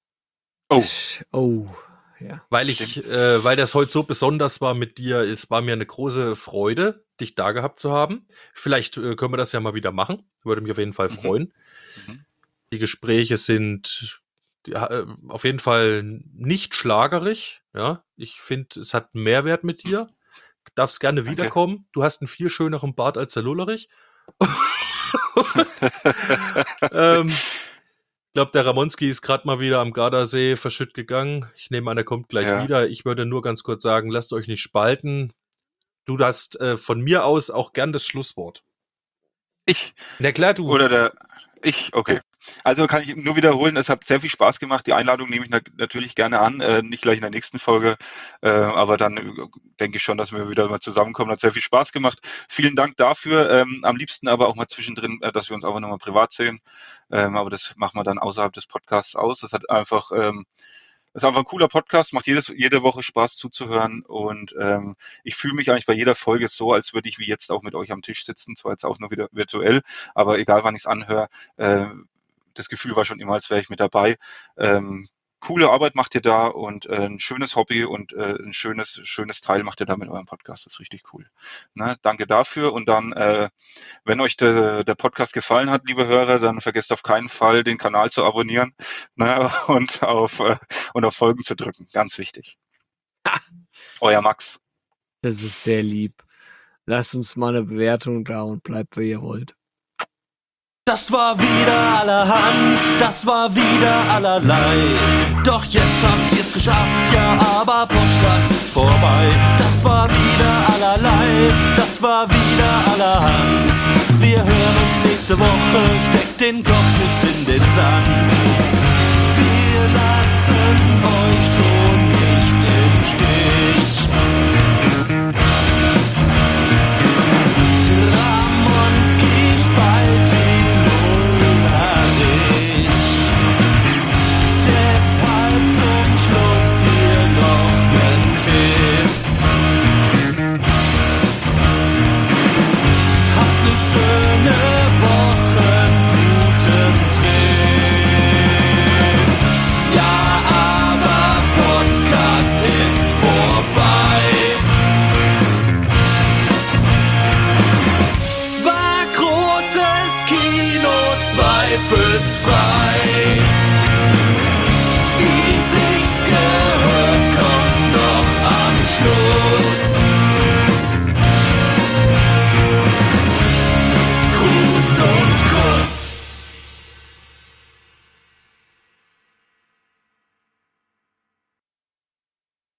A: Oh, ja.
C: Weil weil das heute so besonders war mit dir, es war mir eine große Freude, dich da gehabt zu haben. Vielleicht können wir das ja mal wieder machen. Würde mich auf jeden Fall freuen.
B: Mhm.
C: Die Gespräche sind auf jeden Fall nicht schlagerig. Ja, ich finde, es hat einen Mehrwert mit dir. Darfst gerne
B: Danke.
C: wiederkommen. Du hast einen viel schöneren Bart als der Lullerich. Ich glaube, der Ramonski ist gerade mal wieder am Gardasee verschütt gegangen. Ich nehme an, er kommt gleich
B: Ja.
C: wieder. Ich würde nur ganz kurz sagen, lasst euch nicht spalten. Du hast von mir aus auch gern das Schlusswort.
B: Ich
C: Na klar, du.
B: oder okay. Also kann ich nur wiederholen, es hat sehr viel Spaß gemacht. Die Einladung nehme ich natürlich gerne an, nicht gleich in der nächsten Folge, aber dann denke ich schon, dass wir wieder mal zusammenkommen. Hat sehr viel Spaß gemacht. Vielen Dank dafür. Am liebsten aber auch mal zwischendrin, dass wir uns einfach nochmal privat sehen. Aber das machen wir dann außerhalb des Podcasts aus. Das hat einfach ist einfach ein cooler Podcast, macht jede Woche Spaß zuzuhören und ich fühle mich eigentlich bei jeder Folge so, als würde ich wie jetzt auch mit euch am Tisch sitzen, zwar jetzt auch nur wieder virtuell, aber egal wann ich es anhöre, das Gefühl war schon immer, als wäre ich mit dabei. coole Arbeit macht ihr da und ein schönes Hobby und ein schönes Teil macht ihr da mit eurem Podcast. Das ist richtig cool. Ne? Danke dafür. Und dann, wenn euch der Podcast gefallen hat, liebe Hörer, dann vergesst auf keinen Fall, den Kanal zu abonnieren, ne? und auf Folgen zu drücken. Ganz wichtig. Euer Max.
A: Das ist sehr lieb. Lasst uns mal eine Bewertung da und bleibt, wie ihr wollt.
D: Das war wieder allerhand, das war wieder allerlei. Doch jetzt habt ihr's geschafft, ja, aber Podcast ist vorbei. Das war wieder allerlei, das war wieder allerhand. Wir hören uns nächste Woche, steckt den Kopf nicht in den Sand. Wir lassen euch schon nicht im Stich. Ramonski spalt die Lullerich. Deshalb zum Schluss hier noch nen Tipp. Habt ne schöne Woche, guten Trip. Ja, aber Podcast ist vorbei. War großes Kino, zweifelsfrei.